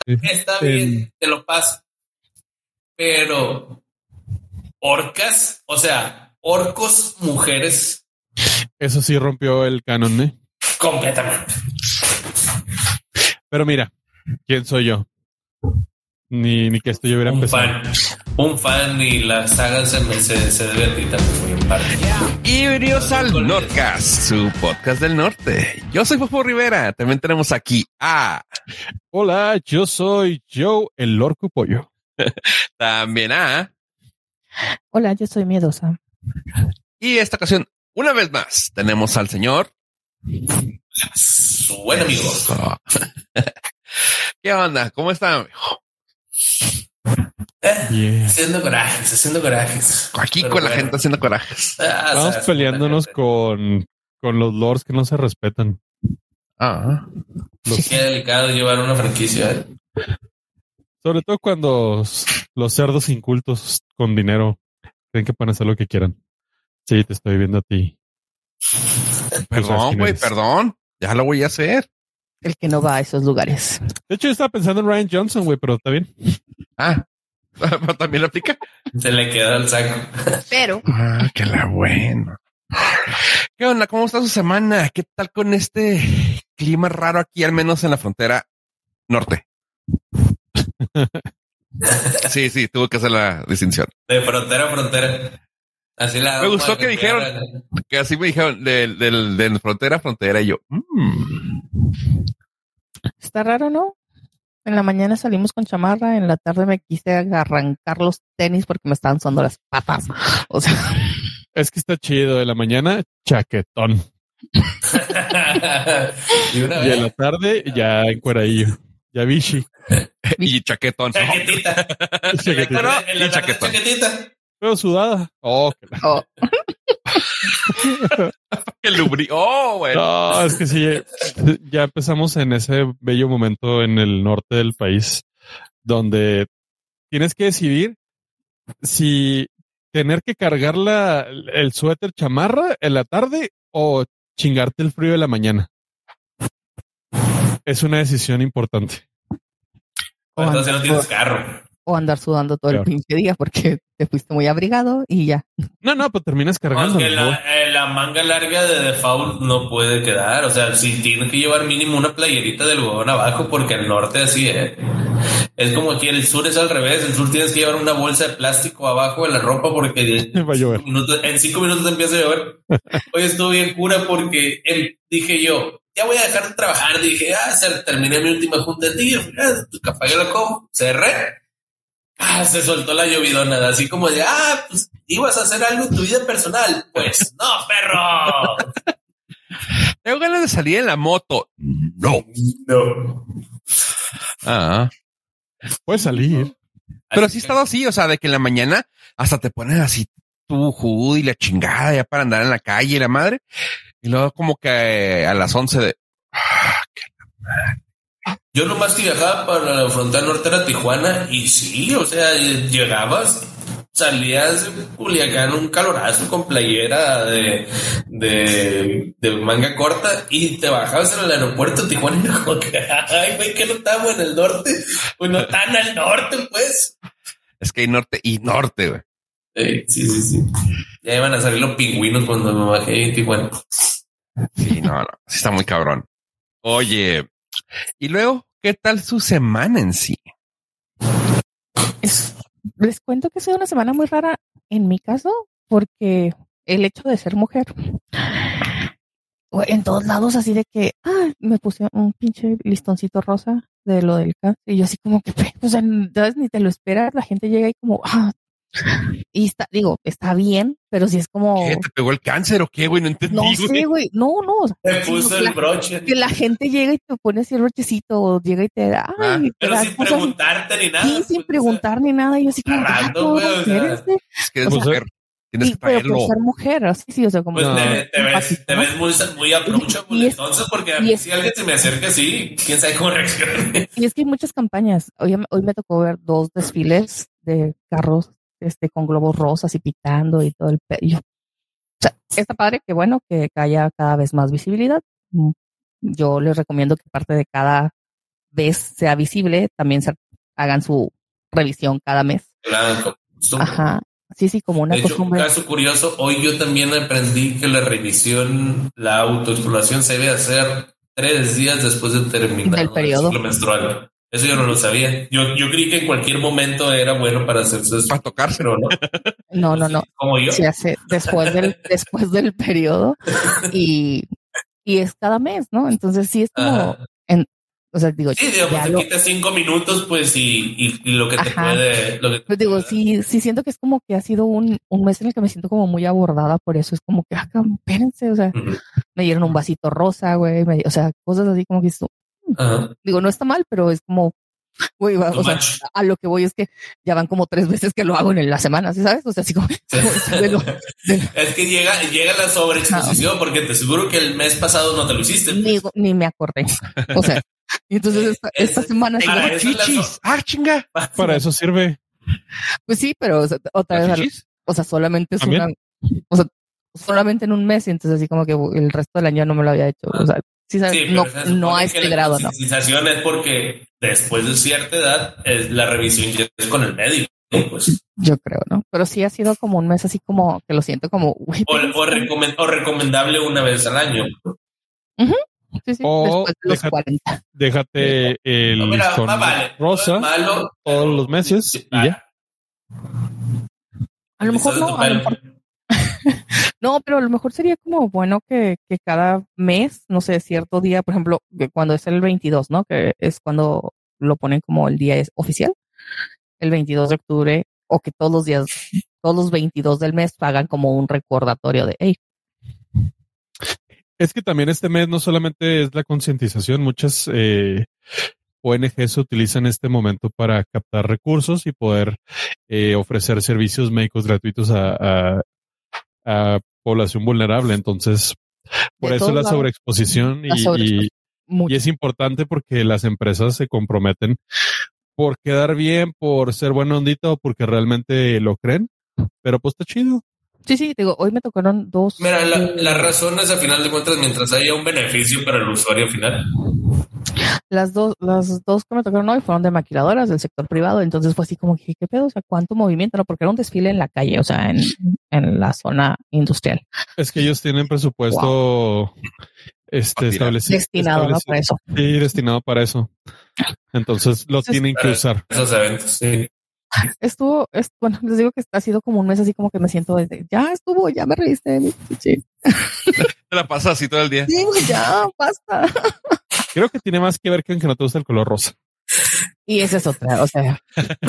está bien, te lo paso. Pero orcas, o sea, orcos, mujeres. Eso sí rompió el canon, ¿eh? Completamente. Pero mira, ¿quién soy yo? Ni que esto yo hubiera empezado. Un fan y la saga se debe a ti también muy en parte. Y bienvenidos al Nordcast, su podcast del norte. Yo soy Fofo Rivera. También tenemos aquí a... Hola, yo soy Joe, el Lorco Pollo. También a... Hola, yo soy Miedosa. Y esta ocasión, una vez más, tenemos al señor... Su buen amigo. ¿Qué onda? ¿Cómo está? Haciendo corajes. Aquí pero con la gente haciendo corajes. Estamos peleándonos con los lords que no se respetan. Qué delicado llevar una franquicia, ¿eh? Sobre todo cuando los cerdos incultos con dinero creen que pueden hacer lo que quieran. Sí, te estoy viendo a ti. Perdón, güey, perdón. Ya lo voy a hacer. El que no va a esos lugares. De hecho, yo estaba pensando en Ryan Johnson, güey, pero está bien. ¿También lo aplica? Se le quedó el saco. Pero... qué la buena. ¿Qué onda? ¿Cómo está su semana? ¿Qué tal con este clima raro aquí, al menos en la frontera norte? Sí, tuve que hacer la distinción. De frontera a frontera. Así la me gustó que dijeron, que así me dijeron, de frontera a frontera, y yo. Está raro, ¿no? En la mañana salimos con chamarra, en la tarde me quise arrancar los tenis porque me estaban sonando las patas. O sea, es que está chido. De la mañana, chaquetón. y en la tarde, ya encueradillo. Ya bichi. Y chaquetón. Chaquetita. Y chaquetón. Pero sudada. El lubri. Bueno. No, es que sí, ya empezamos en ese bello momento en el norte del país donde tienes que decidir si tener que cargar el suéter chamarra en la tarde o chingarte el frío de la mañana. Es una decisión importante. Entonces no tienes carro. O andar sudando todo el pinche día porque te fuiste muy abrigado y ya. No, pues terminas cargando. No, es que la manga larga de default no puede quedar. O sea, si tienes que llevar mínimo una playerita de algodón abajo, porque el norte así es. Es como aquí el sur es al revés. El sur tienes que llevar una bolsa de plástico abajo de la ropa porque va a llover. En 5 minutos empieza a llover. Hoy estuve bien cura porque dije yo, ya voy a dejar de trabajar. Dije, terminé mi última junta de tigre. Apagué la compu, cerré. Se soltó la llovidona, así como de, pues ibas a hacer algo en tu vida personal. Pues no, perro. Tengo ganas de salir en la moto. No. Puedes salir. Pero sí he estado así, o sea, de que en la mañana hasta te ponen así tu hoodie y la chingada ya para andar en la calle y la madre. Y luego como que a las 11 de... qué la madre. Yo nomás que viajaba para la frontera norte era Tijuana y sí, o sea, llegabas, salías de Culiacán un calorazo con playera de manga corta y te bajabas en el aeropuerto de Tijuana y no, como que, ay, güey, que no estamos en el norte, pues no tan al norte, pues. Es que hay norte y norte, güey. Sí. Ya iban a salir los pingüinos cuando me bajé en Tijuana. Sí, no, sí está muy cabrón. Oye... Y luego, ¿qué tal su semana en sí? Les cuento que ha sido una semana muy rara en mi caso, porque el hecho de ser mujer, en todos lados así de que, me puse un pinche listoncito rosa de lo del cáncer, y yo así como que, o sea, ni te lo esperas, la gente llega y como, y está bien, pero si es como... ¿Qué? ¿Te pegó el cáncer o qué, güey? No entendí, No sé, güey. No. Te puso el broche. Que la gente llega y te pone así el brochecito, o llega y te da... pero sin preguntarte ni nada. Sí, sin preguntar ni nada. Y yo así como... Es que es mujer. Tienes que traerlo. Pero por ser mujer, así sí, o sea, como... Pues te ves muy approachable entonces, porque a mí si alguien se me acerca así, quién sabe cómo reacciona. Y es que hay muchas campañas. Hoy me tocó ver 2 desfiles de carros con globos rosas y pitando y todo el pello. O sea, está padre, que bueno que haya cada vez más visibilidad. Yo les recomiendo que parte de cada vez sea visible, también hagan su revisión cada mes. Claro, Ajá. Sí, como una de hecho, costumbre. un caso curioso, hoy yo también aprendí que la revisión, la autoexploración se debe hacer 3 días después de terminar Del periodo. el ciclo menstrual. Eso yo no lo sabía. Yo creí que en cualquier momento era bueno para hacerse eso. Para tocarse. Pero no. No. Como yo. Se hace después del periodo y es cada mes, ¿no? Entonces sí es como o sea, digo, sí, digo, pues te quitas 5 minutos, pues, y lo que te puede. Pues digo, sí siento que es como que ha sido un mes en el que me siento como muy abordada por eso. Es como que, espérense, o sea, me dieron un vasito rosa, güey, o sea, cosas así como que esto. Digo, no está mal, pero es como, güey, o sea, a lo que voy es que ya van como 3 veces que lo hago en la semana, ¿sí sabes? O sea, así como... Es que llega la sobreexposición, porque te aseguro que el mes pasado no te lo hiciste. Pues. Ni me acordé. O sea, y entonces esta semana... chinga. Para eso sirve. Pues sí, pero otra vez, o sea, solamente es ¿también? solamente en un mes, y entonces así como que el resto del año no me lo había hecho. O sea, sí, no a este grado, ¿no? La sensación es porque después de cierta edad la revisión ya es con el médico. Pues. Yo creo, ¿no? Pero sí ha sido como un mes así como que lo siento como... o recomendable una vez al año. Sí, o después de los 40. Déjate el listón rosa malo, todos los meses y ya. A lo mejor no, no, pero a lo mejor sería como bueno que cada mes, no sé, cierto día, por ejemplo, cuando es el 22, ¿no? Que es cuando lo ponen como el día oficial, el 22 de octubre, o que todos los 22 del mes hagan como un recordatorio de, hey. Es que también este mes no solamente es la concientización, muchas ONGs utilizan este momento para captar recursos y poder ofrecer servicios médicos gratuitos a población vulnerable. Entonces, por eso la sobreexposición y es importante porque las empresas se comprometen por quedar bien, por ser buena ondita o porque realmente lo creen, pero pues está chido. Sí, digo, hoy me tocaron 2. Mira, la razón es, a final de cuentas, mientras haya un beneficio para el usuario final. Las dos que me tocaron hoy fueron de maquiladoras del sector privado, entonces fue así como que, ¿qué pedo? O sea, ¿cuánto movimiento? No, porque era un desfile en la calle, o sea, en la zona industrial. Es que ellos tienen presupuesto establecido. Destinado, ¿no? Para eso. Sí, destinado para eso. Entonces lo tienen que usar. Esos eventos, sí. Bueno, les digo que ha sido como un mes así como que me siento desde, ya me reíste de mí. Sí. Te la pasas así todo el día. Sí, ya, basta. Creo que tiene más que ver con que no te gusta el color rosa. Y esa es otra, o sea.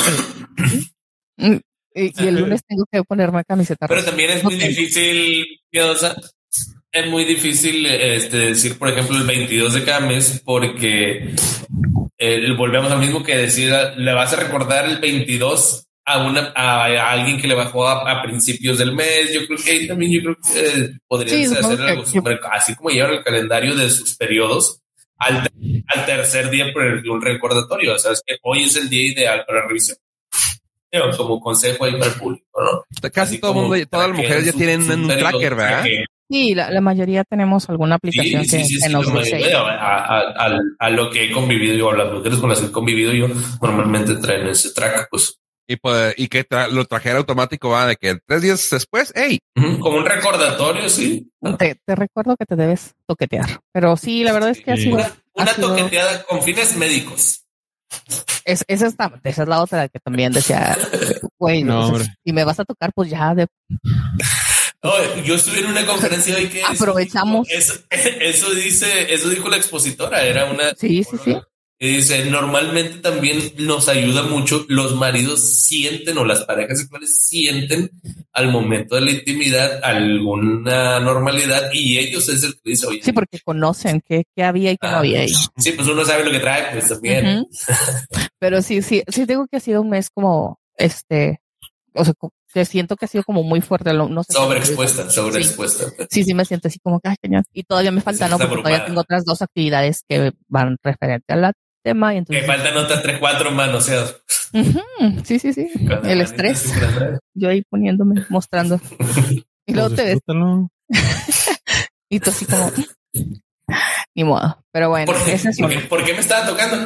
y el lunes tengo que ponerme camiseta rosa. Pero también es muy difícil, Piosa. Es muy difícil decir, por ejemplo, el 22 de cada mes, porque volvemos al mismo que decir, le vas a recordar el 22 a alguien que le bajó a principios del mes. Yo creo que ahí también podrían hacer algo así como llevar el calendario de sus periodos al tercer día por un recordatorio. O sea, es que hoy es el día ideal para revisión. Como consejo ahí para el público, ¿no? Casi todo el mundo, todas las mujeres ya tienen un tracker, ¿verdad? Sí, la mayoría tenemos alguna aplicación que nos dice. A lo que he convivido yo, a las mujeres con las que he convivido yo, normalmente traen ese track, pues. Y que lo trajera automático, va, de que 3 días después, hey. Como un recordatorio, sí. Te recuerdo que te debes toquetear. Pero sí, la verdad es que ha sido... Una toqueteada con fines médicos. Esa es la otra que también decía, güey, si me vas a tocar, pues ya de... Yo estuve en una conferencia hoy que aprovechamos. Eso dijo la expositora, era una. Sí. Y dice, normalmente también nos ayuda mucho, los maridos sienten o las parejas sexuales sienten al momento de la intimidad alguna normalidad y ellos es el que dice, oye. Sí, porque conocen qué había y qué no había ahí. Sí, pues uno sabe lo que trae, pues también. Pero sí digo que ha sido un mes como, o sea, que siento que ha sido como muy fuerte. No sé, sobreexpuesta. Sí, me siento así como que, cañón. Y todavía me falta, ¿no? Porque todavía tengo otras 2 actividades que van referente al tema. Y entonces... Me faltan otras 3-4 manos, o sea. Sí. El estrés. Yo ahí poniéndome, mostrando. Y luego te ves. Y tú así como... Ni modo. Pero bueno, ese es uno. ¿Por qué me estaba tocando?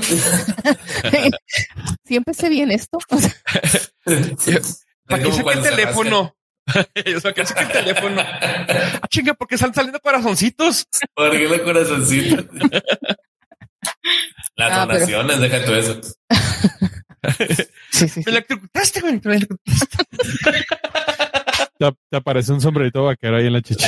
¿Sí empecé bien esto? O sea, ¿Para qué saqué el teléfono? ¿Para qué saqué el teléfono? Ah, chinga, porque están saliendo corazoncitos. ¿Por qué el corazoncito? Las donaciones, deja tú eso. sí. Me electrocutaste, güey. Me electrocutaste. Te aparece un sombrerito vaquero ahí en la chicha.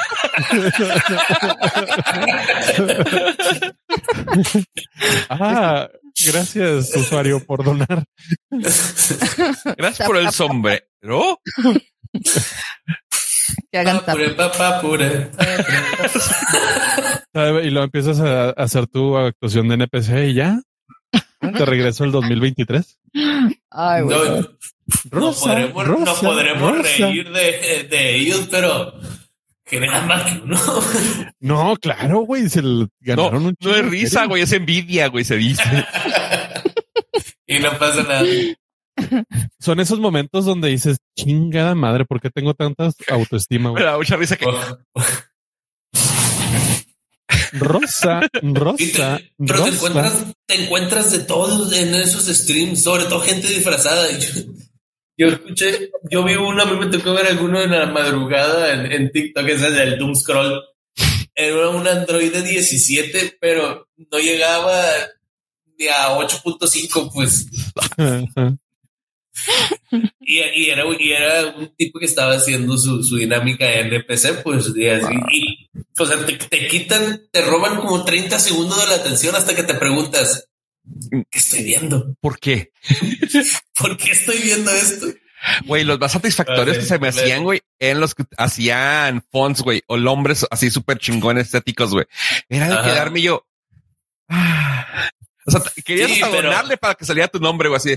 Gracias, usuario, por donar. Gracias por el sombrero. Que hagan Papure. Y luego empiezas a hacer tu actuación de NPC y ya. Te regreso el 2023. Ay, güey. No podremos reír de ellos, pero generan más que uno. No, claro, güey. Se ganaron un no es risa, güey. Es envidia, güey, se dice. Y no pasa nada. Son esos momentos donde dices, chingada madre, ¿por qué tengo tanta autoestima, güey? Me da mucha risa que... Rosa. Pero te encuentras de todos en esos streams, sobre todo gente disfrazada. Yo vi uno, a mí me tocó ver alguno en la madrugada en TikTok, ese es el Doom Scroll. Era un Android de 17, pero no llegaba ni a 8.5, pues. y era un tipo que estaba haciendo su dinámica de NPC, pues, o sea, te roban como 30 segundos de la atención hasta que te preguntas, ¿qué estoy viendo? ¿Por qué? ¿Por qué estoy viendo esto? Güey, los más satisfactorios que se me hacían, güey, en los que hacían fonts, güey, o nombres así súper chingones estéticos, güey. Era de quedarme yo. O sea, querías donarle para que saliera tu nombre, güey, así.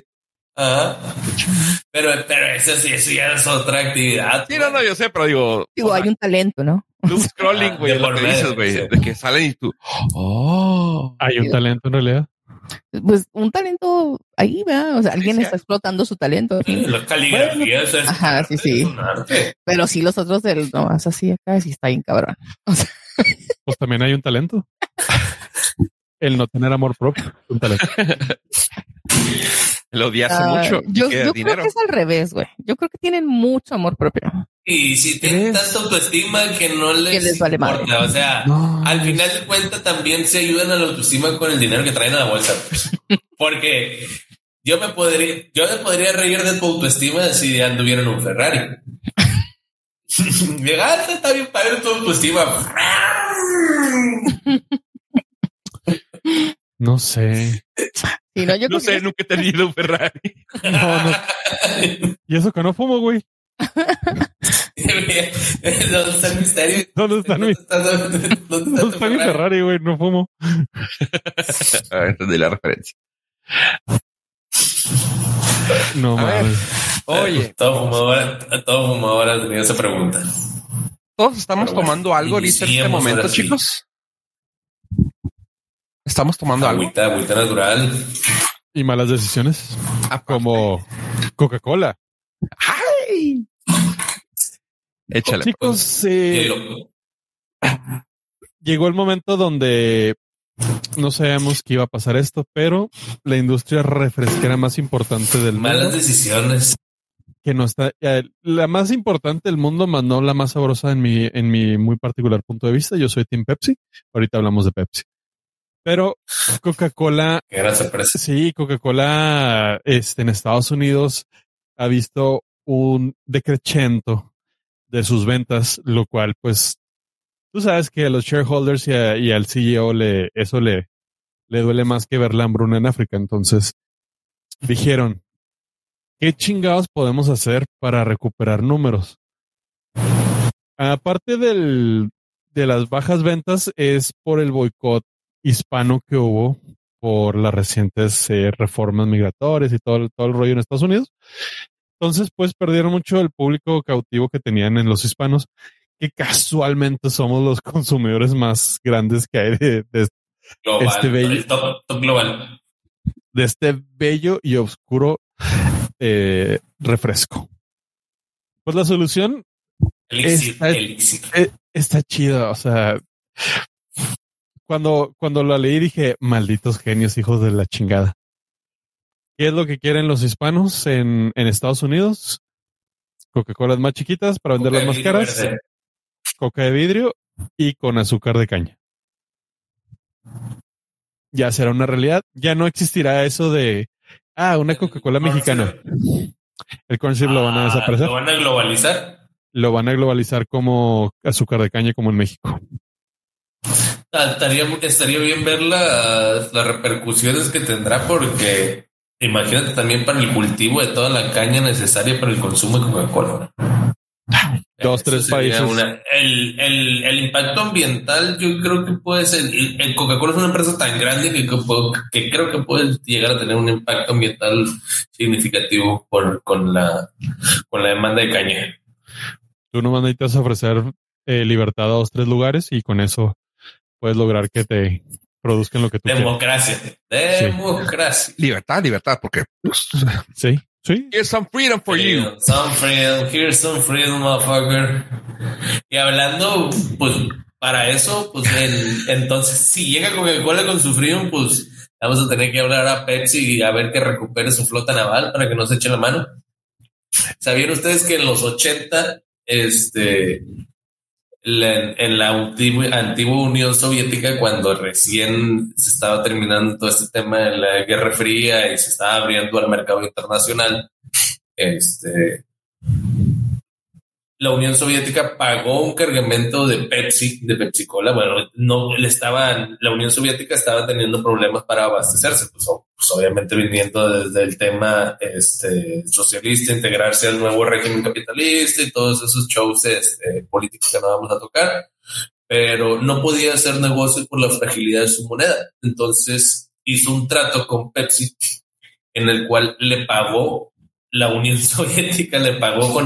Pero eso ya es otra actividad. Sí, no, yo sé, pero digo, hay un talento, ¿no? Doom scrolling, güey, lo que dices, güey, de que salen y tú, hay un talento en realidad. Pues un talento ahí, ¿verdad? O sea, alguien está explotando su talento. Las caligrafías. Ajá, sí. Pero sí, los otros nomás así acá, sí está bien cabrón. O sea, pues también hay un talento. El no tener amor propio, un talento. El odiarse mucho. Yo creo que es al revés, güey. Yo creo que tienen mucho amor propio. Y si tienen tanta autoestima que no les vale importa. madre. O sea, al final de cuentas también se ayudan a la autoestima con el dinero que traen a la bolsa. Porque yo me podría reír de tu autoestima si anduviera en un Ferrari. Llegaste, está bien padre tu autoestima. No sé. Sí, no, no sé, nunca he tenido un Ferrari. No. Y eso que no fumo, güey. ¿Dónde está el misterio? ¿Dónde está mi Ferrari, güey? No fumo. Entendí la referencia. No mames. Oye, todo fumador ha tenido esa pregunta. Todos estamos tomando algo ahorita en este momento, chicos. Estamos tomando algo. Agüita natural. Y malas decisiones. Como Coca-Cola. ¡Ay! Échale. Chicos, llegó el momento donde no sabíamos que iba a pasar esto, pero la industria refresquera más importante del mundo. Malas decisiones. Que no está, la más importante del mundo, más no la más sabrosa en mi muy particular punto de vista. Yo soy Team Pepsi. Ahorita hablamos de Pepsi. Pero Coca-Cola, sí, Coca-Cola, en Estados Unidos ha visto un decreciento de sus ventas, lo cual, pues, tú sabes que a los shareholders y al CEO eso le duele más que ver la hambruna en África. Entonces, dijeron, ¿qué chingados podemos hacer para recuperar números? Aparte de las bajas ventas, es por el boicot hispano que hubo por las recientes reformas migratorias y todo el rollo en Estados Unidos. Entonces, pues perdieron mucho el público cautivo que tenían en los hispanos, que casualmente somos los consumidores más grandes que hay de global, este bello, top global, de este bello y oscuro refresco. Pues la solución elixir. está chida, o sea, cuando la leí dije, malditos genios, hijos de la chingada. ¿Qué es lo que quieren los hispanos en Estados Unidos? Coca-Colas más chiquitas para venderlas más caras, verde. coca de vidrio y con azúcar de caña. Ya será una realidad. Ya no existirá eso de, una Coca-Cola mexicana. El corn syrup lo van a desaparecer. ¿Lo van a globalizar? Lo van a globalizar como azúcar de caña como en México. Estaría bien ver las repercusiones que tendrá, porque imagínate también para el cultivo de toda la caña necesaria para el consumo de Coca-Cola. 2, 3 países. El impacto ambiental, yo creo que puede ser. El Coca-Cola es una empresa tan grande que creo que puede llegar a tener un impacto ambiental significativo con la demanda de caña. Tú nomás necesitas ofrecer libertad a 2, 3 lugares y con eso puedes lograr que te produzcan lo que tú Democracia. quieras. Libertad, porque Sí. here's some freedom for you. Some freedom, here's some freedom, motherfucker. Y hablando, pues, para eso, pues, entonces, si llega Coca-Cola con su freedom, pues, vamos a tener que hablar a Pepsi y a ver que recupere su flota naval para que nos eche la mano. ¿Sabían ustedes que en los 80, en la antigua Unión Soviética, cuando recién se estaba terminando todo este tema de la Guerra Fría y se estaba abriendo al mercado internacional, la Unión Soviética pagó un cargamento de Pepsi Cola? Bueno, la Unión Soviética estaba teniendo problemas para abastecerse, pues obviamente viniendo desde el tema socialista, integrarse al nuevo régimen capitalista y todos esos shows políticos que no vamos a tocar, pero no podía hacer negocio por la fragilidad de su moneda. Entonces hizo un trato con Pepsi en el cual le pagó, la Unión Soviética le pagó con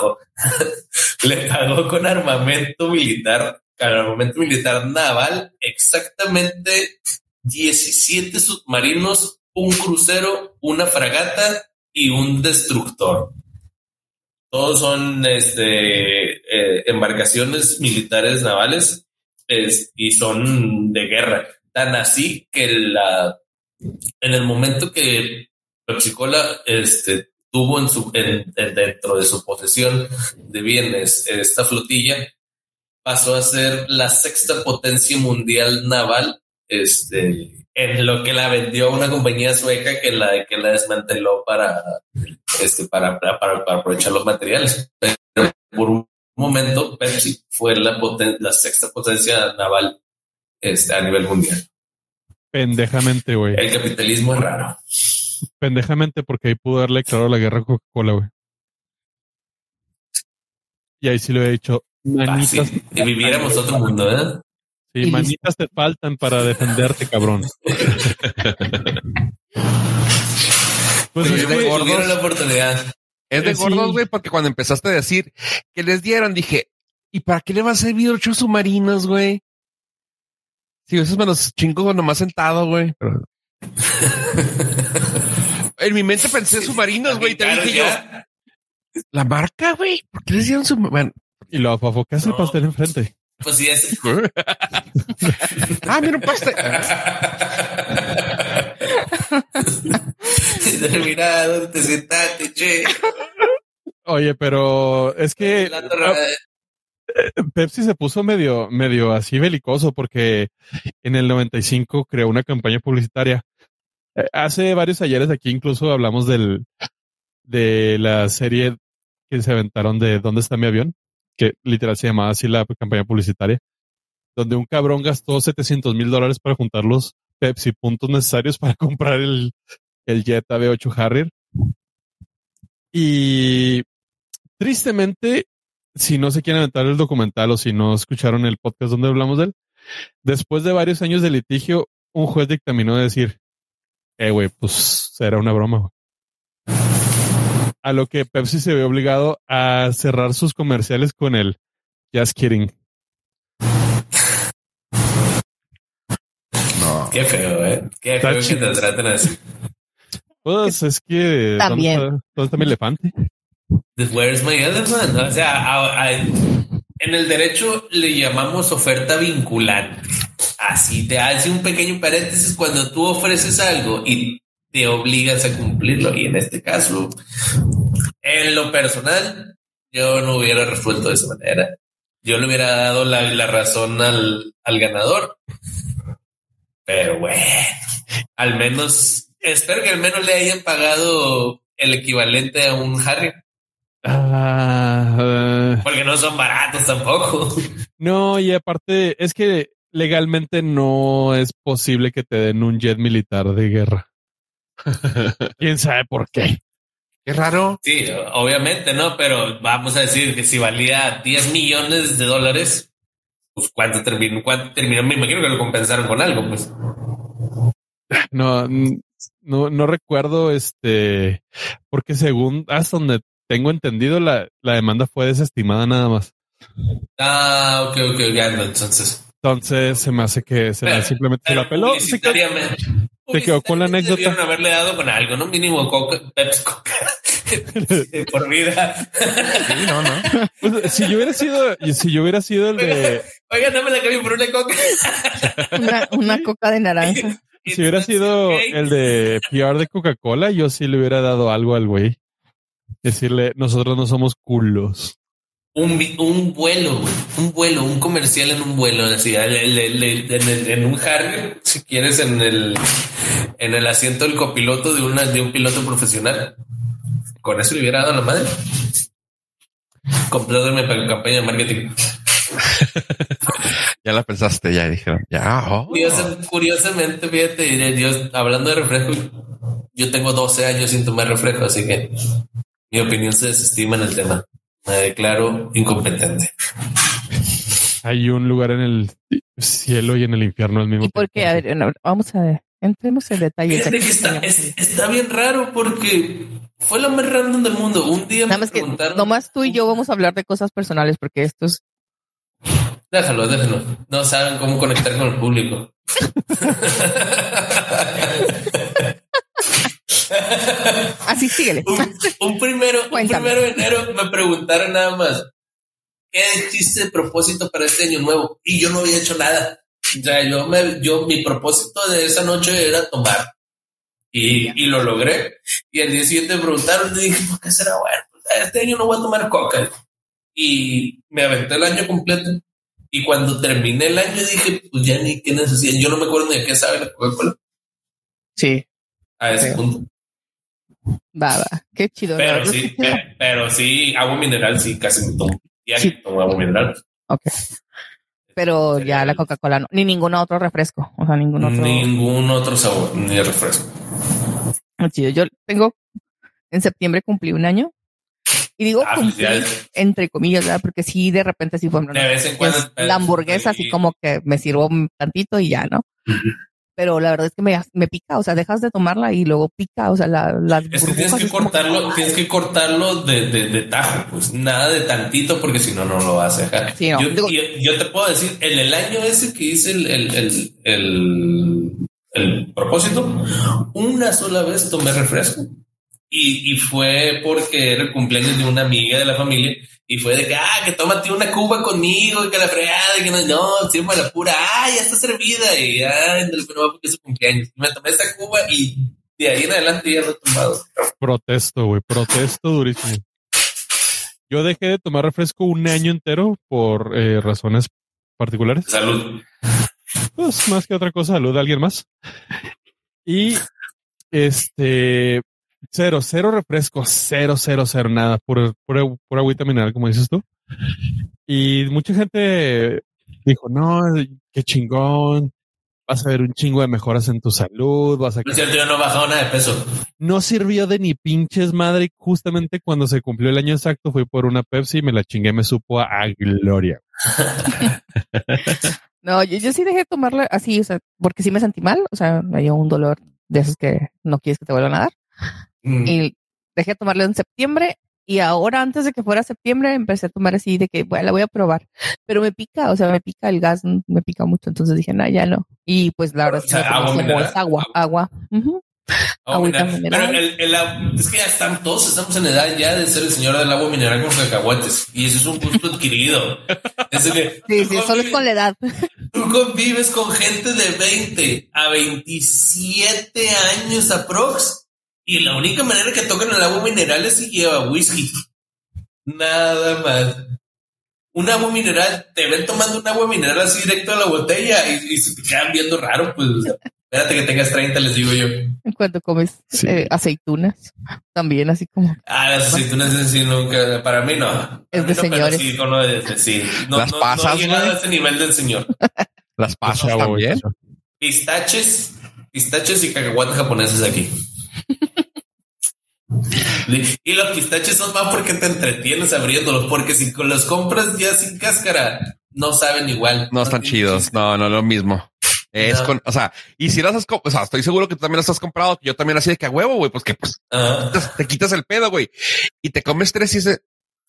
armamento militar naval, exactamente 17 submarinos, un crucero, una fragata y un destructor. Todos son embarcaciones militares navales y son de guerra. Tan así que en el momento que Pepsi-Cola tuvo dentro de su posesión de bienes esta flotilla, pasó a ser la 6ª potencia mundial naval, en lo que la vendió a una compañía sueca que la desmanteló para aprovechar los materiales. Pero por un momento Pepsi fue la 6ª potencia naval a nivel mundial. Pendejamente, güey. El capitalismo es raro. Pendejamente, porque ahí pudo haberle declarado la guerra a Coca-Cola, güey. Y ahí sí le he dicho, manitas. Sí. Y viviéramos otro mundo, ¿eh? Sí, manitas te faltan para defenderte, cabrón. Pues es de gordos. La oportunidad. Es de gordos, güey, porque cuando empezaste a decir que les dieron, dije, ¿y para qué le va a servir 8 submarinos, güey? Sí, esos me los chingo nomás sentado, güey. Pero... en mi mente pensé submarinos, güey. Te dije yo, la marca, güey. ¿Por qué les dieron submarinos? Y lo afafocaste el pastel enfrente. Pues sí, es. Mira un pastel. Mira, ¿dónde te sentaste, che? Oye, pero es que Pepsi se puso medio así belicoso porque en el 95 creó una campaña publicitaria. Hace varios ayeres aquí incluso hablamos de la serie que se aventaron de ¿Dónde está mi avión? Que literal se llamaba así la campaña publicitaria, donde un cabrón gastó $700,000 para juntar los Pepsi puntos necesarios para comprar el Jet AB8 Harrier. Y tristemente, si no se quieren aventar el documental o si no escucharon el podcast donde hablamos de él, después de varios años de litigio, un juez dictaminó de decir, güey, pues era una broma, güey. A lo que Pepsi se vio obligado a cerrar sus comerciales con el Just Kidding. No. Qué feo, Qué feo que te traten así. Pues es que... También. ¿Dónde está mi elefante? Where's my elephant? O sea, en el derecho le llamamos oferta vinculante. así te hace un pequeño paréntesis cuando tú ofreces algo y te obligas a cumplirlo. Y en este caso, en lo personal, yo no hubiera resuelto de esa manera. Yo le hubiera dado la razón al ganador. Pero bueno, al menos, espero que al menos le hayan pagado el equivalente a un Harry. Porque no son baratos tampoco. No, y aparte es que legalmente no es posible que te den un jet militar de guerra. ¿Quién sabe por qué? Qué raro. Sí, obviamente, ¿no? Pero vamos a decir que si valía $10 millones, pues ¿cuánto terminó? Me imagino que lo compensaron con algo, pues. No recuerdo, porque según hasta donde tengo entendido, la demanda fue desestimada nada más. Ok, ya no, entonces. Entonces se me hace que simplemente se la peló. Se quedó con la anécdota. Debieron haberle dado con algo, ¿no? Mínimo Pepsi Coca. Por vida. Sí, no. Pues, si yo hubiera sido el de... Oiga, no me la cambio por una Coca. una Coca de naranja. Si hubiera sido el de PR de Coca-Cola, yo sí le hubiera dado algo al güey. Decirle, nosotros no somos culos. Un vuelo, güey. Un comercial en un vuelo. Así, en un Harrier, si quieres, en el asiento del copiloto de un piloto profesional. Con eso le hubiera dado a la madre. Complétame para la campaña de marketing. Ya la pensaste, ya dijeron. Ya. Curiosamente, fíjate, Dios, hablando de refresco, yo tengo 12 años sin tomar refresco, así que mi opinión se desestima en el tema. Me declaro incompetente. Hay un lugar en el cielo y en el infierno al mismo tiempo. ¿Y por qué? A ver, vamos a ver. Entremos en detalles. Fíjate que está bien raro porque fue lo más random del mundo. Un día nada más que nomás tú y yo vamos a hablar de cosas personales porque esto es... Déjalo. No saben cómo conectar con el público. Así síguele. Un primero de enero me preguntaron nada más ¿qué hiciste de propósito para este año nuevo? Y yo no había hecho nada. O sea, mi propósito de esa noche era tomar y lo logré. Y al día siguiente me preguntaron y dije, ¿por qué será? Bueno, este año no voy a tomar coca. Y me aventé el año completo. Y cuando terminé el año dije, pues ya ni qué necesidad. Yo no me acuerdo ni de qué sabe la Coca-Cola. Sí. A ese punto. Va. Qué chido. Pero sí, agua mineral sí casi me tomo. Sí. Tomo agua mineral. Ok. Pero ya la Coca-Cola no, ni ningún otro refresco. O sea, ningún otro sabor, ni refresco. Chido. Yo en septiembre cumplí un año. Y digo cumplí, entre comillas, ¿verdad? Porque sí, de repente sí fue de vez en cuando, la hamburguesa, así como que me sirvo tantito y ya, ¿no? Uh-huh. Pero la verdad es que me pica, o sea, dejas de tomarla y luego pica, o sea, las es que tienes que cortarlo de tajo, pues nada de tantito, porque si no lo vas a dejar. Sí, no. Yo te puedo decir, en el año ese que hice el propósito, una sola vez tomé refresco. Y fue porque era el cumpleaños de una amiga de la familia y fue de que tómate una cuba conmigo, que la fregada, que no, sirva la pura, ya está servida y no, porque es su cumpleaños. Me tomé esta cuba y de ahí en adelante ya no he tomado. Protesto durísimo. Yo dejé de tomar refresco un año entero por razones particulares. Salud. Pues más que otra cosa, salud de alguien más. Y cero refresco, cero, nada, pura agüita mineral, como dices tú. Y mucha gente dijo, no, qué chingón, vas a ver un chingo de mejoras en tu salud, vas a... Es cierto, yo no he bajado nada de peso. No sirvió de ni pinches madre. Justamente cuando se cumplió el año exacto fui por una Pepsi y me la chingué, me supo a gloria. No, yo sí dejé de tomarla así, o sea, porque sí me sentí mal, o sea, me dio un dolor de esos que no quieres que te vuelvan a dar. Y dejé de tomarlo en septiembre y ahora antes de que fuera septiembre empecé a tomar así de que bueno, la voy a probar, pero me pica, o sea, me pica el gas, me pica mucho, entonces dije, no, ya no. Y pues la verdad es que agua. Uh-huh. Pero es que ya todos estamos en edad ya de ser el señor del agua mineral con cacahuates y eso es un gusto adquirido. Sí, solo es con la edad. tú convives con gente de 20 a 27 años aprox, y la única manera que tocan el agua mineral es si lleva whisky. Nada más. Un agua mineral, te ven tomando un agua mineral así directo a la botella y se te quedan viendo raro, pues. Espérate que tengas 30, les digo yo. Cuando comes aceitunas, también así como... Las aceitunas sí nunca, para mí no. Es de señores. Sí, no, Las pasas, no he llegado a ese nivel del señor. Las pasas también. Pistaches y cacahuates japoneses aquí. Y los pistaches son más porque te entretienes abriéndolos, porque si los compras ya sin cáscara, no saben igual. No están chidos. No, lo mismo. Es con, o sea, y si las has, o sea, estoy seguro que tú también las has comprado, que yo también así de que a huevo, güey, pues que pues te quitas el pedo, güey, y te comes 3 y dices,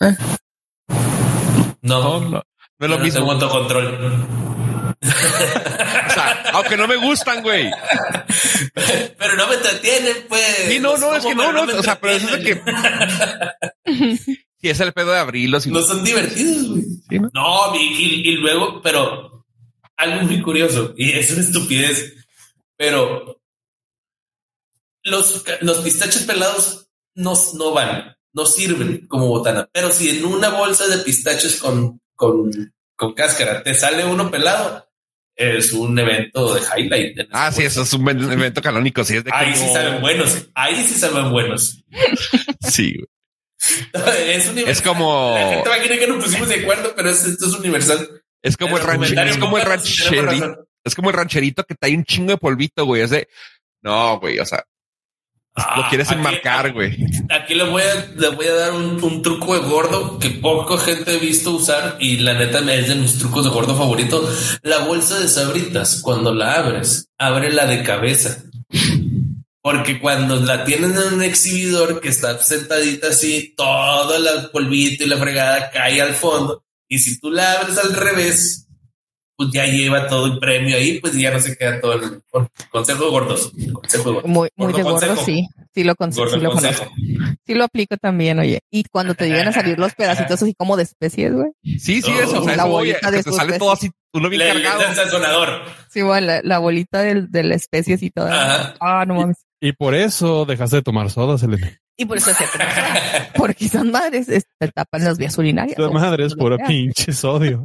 no es lo mismo. Tengo autocontrol. O sea, aunque no me gustan, güey. Pero no me entretienen, pues. Sí, no, es que no, o sea, pero eso es de que si es el pedo de abrirlos y no son divertidos, güey. ¿Sí, no? No, y luego, pero algo muy curioso, y es una estupidez, pero los pistaches pelados no sirven como botana, pero si en una bolsa de pistaches con cáscara te sale uno pelado, es un evento de highlight. Sí, eso es un evento canónico. Sí, es de ahí sí salen buenos. Sí, güey. Es universal. Es como... La gente va a querer que nos pusimos de acuerdo, pero esto es universal. Es como el rancherito. Es como el rancherito que trae un chingo de polvito, güey. Es de... No, güey, o sea... lo quieres enmarcar, güey. Aquí le voy a dar un truco de gordo que poca gente he visto usar, y la neta es de mis trucos de gordo favorito. La bolsa de Sabritas, cuando la abres, ábrela de cabeza. Porque cuando la tienen en un exhibidor que está sentadita así, todo el polvito y la fregada cae al fondo. Y si tú la abres al revés, pues ya lleva todo el premio ahí, pues ya no se queda todo el consejo gordos. Muy de gordo, sí. Sí lo conozco. Sí lo aplico también, oye. Y cuando te llegan a salir los pedacitos así como de especies, güey. Sí, eso. O sea, la bolita de te sale todo así, uno bien cargado. El sazonador. Sí, bueno, la bolita de la especie y todo. No mames. Y por eso dejaste de tomar soda, Selene. Y por eso porque esas madres te tapan las vías urinarias. Esa madre es pura pinche sodio.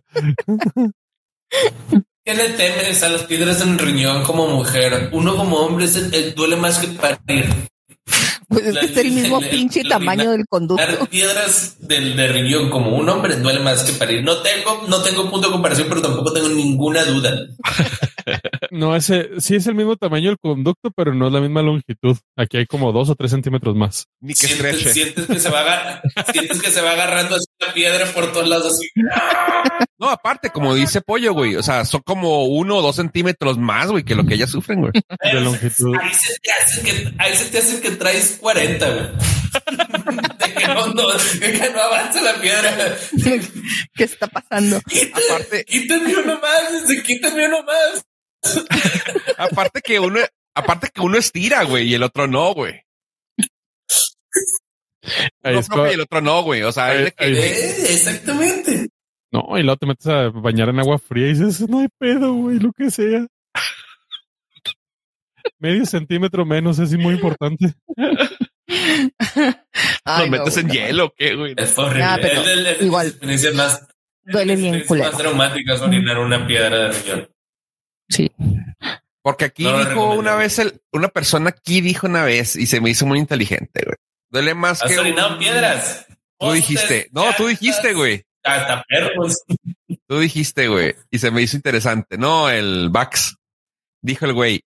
¿Qué le temes a las piedras en el riñón como mujer? Uno como hombre duele más que parir. Pues es el mismo pinche tamaño del conducto. Las piedras del riñón como un hombre duele más que parir. No tengo punto de comparación, pero tampoco tengo ninguna duda. No, sí es el mismo tamaño del conducto, pero no es la misma longitud. Aquí hay como 2 o 3 centímetros más. Ni que estreche. Sientes que se va agarrando así la piedra por todos lados así. No, aparte, como dice Pollo, güey, o sea, son como 1 o 2 centímetros más, güey, que lo que ellas sufren, güey. De longitud. Ahí se te hace que traes 40, güey. de que no avanza la piedra. ¿Qué está pasando? Quítame uno más. Aparte que uno estira, güey, y el otro no, güey. Y el otro no, güey. O sea, es de que... exactamente. No, y luego te metes a bañar en agua fría y dices, no hay pedo, güey, lo que sea. Medio centímetro menos es muy importante. ¿Lo metes en hielo o qué, güey? Es horrible. Igual. Duele bien culero. Más traumática es orinar una piedra de riñón. Sí. Porque aquí dijo una vez, una persona aquí dijo una vez y se me hizo muy inteligente, güey. Duele más que... ¿Has orinado piedras? Tú dijiste, güey. Hasta perros. Tú dijiste, güey, y se me hizo interesante. No, el Vax. Dijo el güey.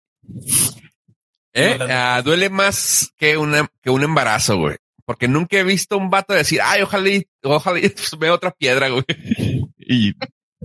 Duele más que un embarazo, güey. Porque nunca he visto un vato decir, ay, ojalá vea otra piedra, güey. Y...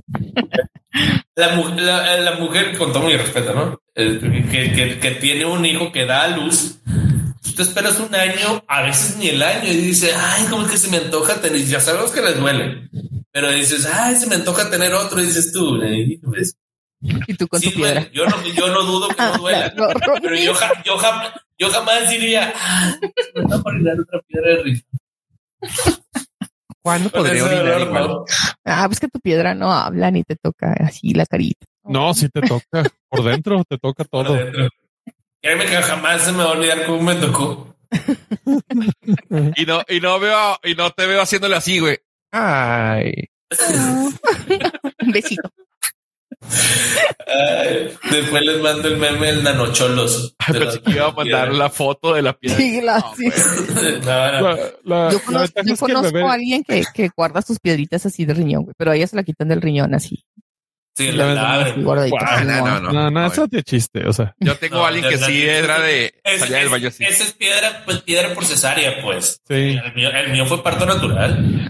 La mujer, con todo mi respeto, ¿no? Que tiene un hijo que da a luz. Tú esperas un año, a veces ni el año, y dices, ay, ¿cómo es que se me antoja tener? Ya sabemos que les duele, pero dices, ay, se me antoja tener otro, y dices tú, pues, y tú con tu piedra. Yo no dudo que no duela, pero yo jamás diría, me voy a orinar otra piedra de risa. ¿Cuándo podría Con ese orinar dolor, igual? no. Pues que tu piedra no habla ni te toca así la carita. No, sí te toca. Por dentro te toca Por todo. dentro. Créeme que jamás se me va a olvidar cómo me tocó. Y no te veo haciéndole así, güey. Ay. Un besito. Ay, después les mando el meme del nanocholos. Pensé que iba a mandar la foto de la piedra. Sí, sí. No. La Yo ventaja es que el conozco bebé, a alguien que guarda sus piedritas así de riñón, güey, pero a ella se la quitan del riñón así. Sí, la la vez- Así abren. guardadita. No. eso te chiste, o sea, Yo tengo a alguien que sí era de salía del baño así. Esa es piedra, pues piedra por cesárea, pues. sí. El mío fue parto natural.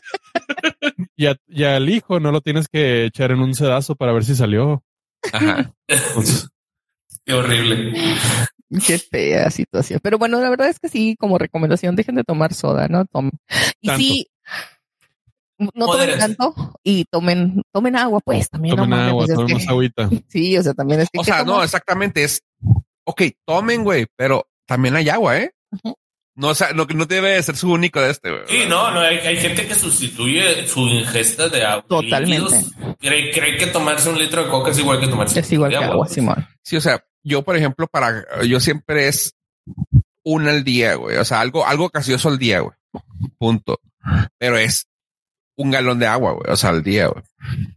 Y al hijo no lo tienes que echar en un sedazo para ver si salió. Ajá. Entonces, Qué horrible. Qué fea situación. Pero bueno, la verdad es que sí, como recomendación, dejen de tomar soda, ¿no? Y Tanto. sí, no tomen Modérense. tanto y tomen agua, pues también. tomen no mames, agua, pues, es tomen que- más agüita. Sí, o sea, también es que. O sea, no, exactamente. Es ok, tomen, güey, pero también hay agua, ¿eh? Ujú. No, o sea, no debe ser su único de este, güey. Sí, no, hay gente que sustituye su ingesta de agua. Totalmente. líquidos. Cree que tomarse un litro de coca es igual que tomarse Es igual de que agua, Simón. Sí, o sea, yo, por ejemplo, yo siempre es una al día, güey. O sea, algo gaseoso al día, güey. Punto. Pero es un galón de agua, güey. O sea, al día, güey.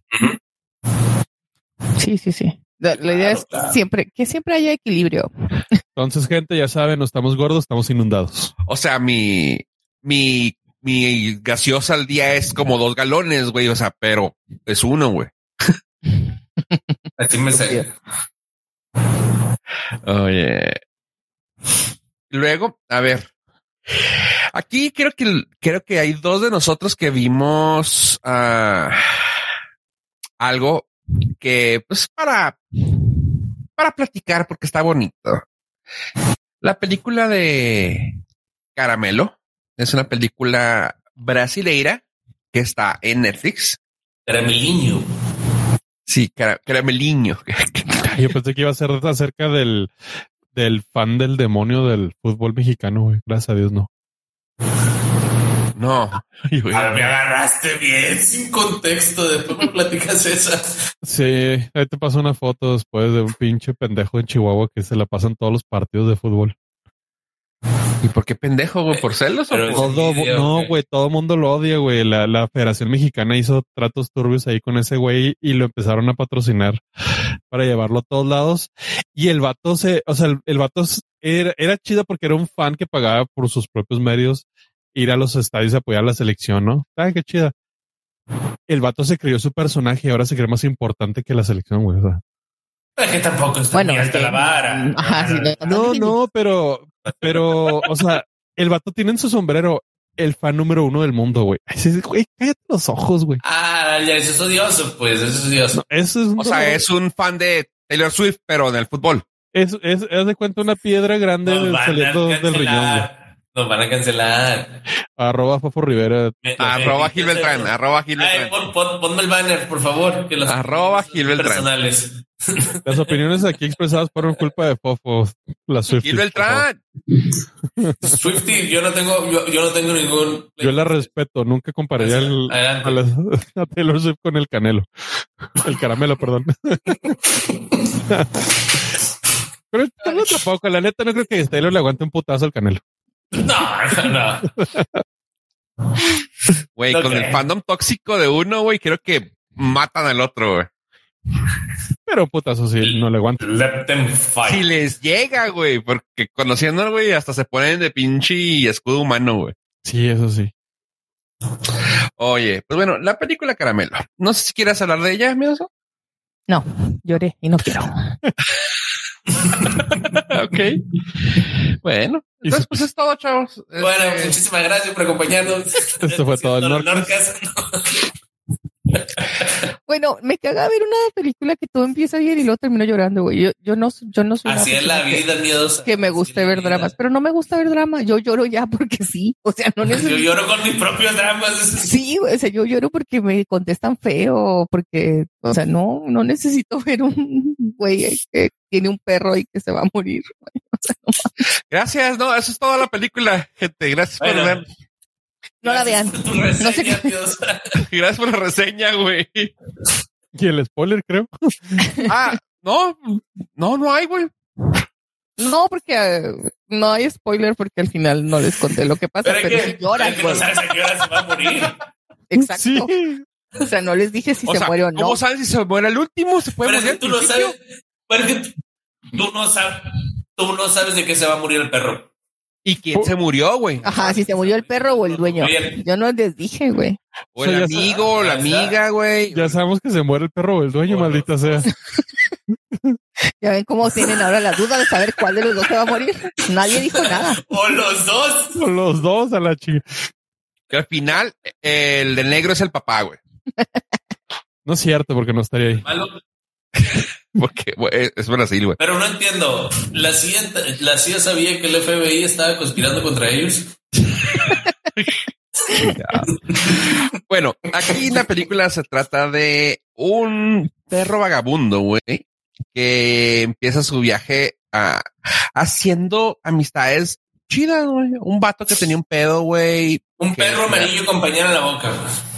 Sí. La idea es Claro. que siempre haya equilibrio. Entonces, gente, ya saben, no estamos gordos, estamos inundados. O sea, mi gaseosa al día es como 2 galones, güey. O sea, pero es uno, güey. Así me sé. Oye. Luego, a ver. Aquí creo que hay 2 de nosotros que vimos algo que, pues, para platicar, porque está bonito. La película de Caramelo es una película brasileira que está en Netflix. Caramelinho. Sí, Carameliño. Yo pensé que iba a ser acerca del fan del demonio del fútbol mexicano, güey. Gracias a Dios, no. No. Ay, güey. Me agarraste bien sin contexto. Después me platicas esa. Sí, ahí te paso una foto después de un pinche pendejo en Chihuahua que se la pasan todos los partidos de fútbol. ¿Y por qué pendejo, güey? ¿Por celos o Pero por...? es envidia, No, güey. güey, todo el mundo lo odia, güey. La Federación Mexicana hizo tratos turbios ahí con ese güey y lo empezaron a patrocinar para llevarlo a todos lados. Y el vato el vato era chido porque era un fan que pagaba por sus propios medios ir a los estadios a apoyar a la selección, ¿no? Ah, qué chida. El vato se creyó su personaje y ahora se cree más importante que la selección, güey. O sea. Es que tampoco está Bueno, ni es alta que- la vara. Ajá, sí, No, pero, o sea, el vato tiene en su sombrero el fan número 1 del mundo, güey. Sí, güey, cállate los ojos, güey. Ah, ya, eso es odioso, pues, eso es odioso. No, eso es un O sea, dolor. es un fan de Taylor Swift, pero en el fútbol. Haz de cuenta una piedra grande Nos van a saliendo del riñón, güey. cancelar. Nos van a cancelar. @Fofo Rivera. Arroba Gil Beltrán, arroba Gil Ay, Beltrán. ponme el banner, por favor. Que los Arroba Gil Beltrán. personales. Las opiniones aquí expresadas fueron culpa de Fofo. La Swifties, Gil Beltrán. Swiftie, yo no tengo ningún. Yo la respeto, nunca compararía Adelante. a Taylor Swift con el canelo. El caramelo, perdón. Pero tampoco, la neta no creo que Taylor le aguante un putazo al canelo. No. Güey, No con el creo. fandom tóxico de uno, güey, creo que matan al otro, güey. Pero un putazo sí, no le aguanta. Let them fight. Si les llega, güey, porque conociendo, güey, hasta se ponen de pinche escudo humano, güey. Sí, eso sí. Oye, pues bueno, la película Caramelo. No sé si quieres hablar de ella, mi oso. No, lloré y no quiero. Ok. Bueno, entonces pues es todo, chavos. Bueno, muchísimas gracias por acompañarnos. Esto fue todo el Norcas. Bueno, me caga ver una película que todo empieza bien y luego termino llorando, güey. Yo no soy una Así es la persona vida, miedosa. que me Así guste es la ver vida. dramas, pero no me gusta ver drama. Yo lloro ya porque sí. O sea, no Yo necesito. lloro con mis propios dramas. Sí, güey, o sea, yo lloro porque me contestan feo, porque, o sea, no necesito ver un güey que tiene un perro y que se va a morir. Güey. Gracias, no, eso es toda la película, gente. Gracias por Bueno. ver. No la vean. Por tu reseña, No sé qué- Dios. Gracias por la reseña, güey. Y el spoiler, creo. No hay, güey. No, porque no hay spoiler porque al final no les conté lo que pasa, Pero pero es si que, lloran, es que no güey. sabes a qué hora se va a morir. Exacto. Sí. O sea, no les dije si se muere o no. ¿Cómo sabes si se muere el último? ¿Se puede Pero es morir que al tú no principio? sabes. Pero es que tú no sabes de qué se va a morir el perro. ¿Y quién se murió, güey? Ajá, si se murió el perro o el dueño. Bien. Yo no les dije, güey. O el Sí, ya amigo, o la sabes. amiga, güey. Ya sabemos que se muere el perro o el dueño, Bueno. maldita sea. Ya ven cómo tienen ahora la duda de saber cuál de los dos se va a morir. Nadie dijo nada. O los dos. Con los dos a la chica. Que al final, el de negro es el papá, güey. No es cierto, porque no estaría ahí. Malo. Porque güey, es Brasil, güey. Pero no entiendo. ¿La CIA sabía que el FBI estaba conspirando contra ellos? Bueno, aquí en la película se trata de un perro vagabundo, güey, que empieza su viaje haciendo amistades chidas, güey. Un vato que tenía un pedo, güey. Un Que- perro amarillo con pañal en la boca.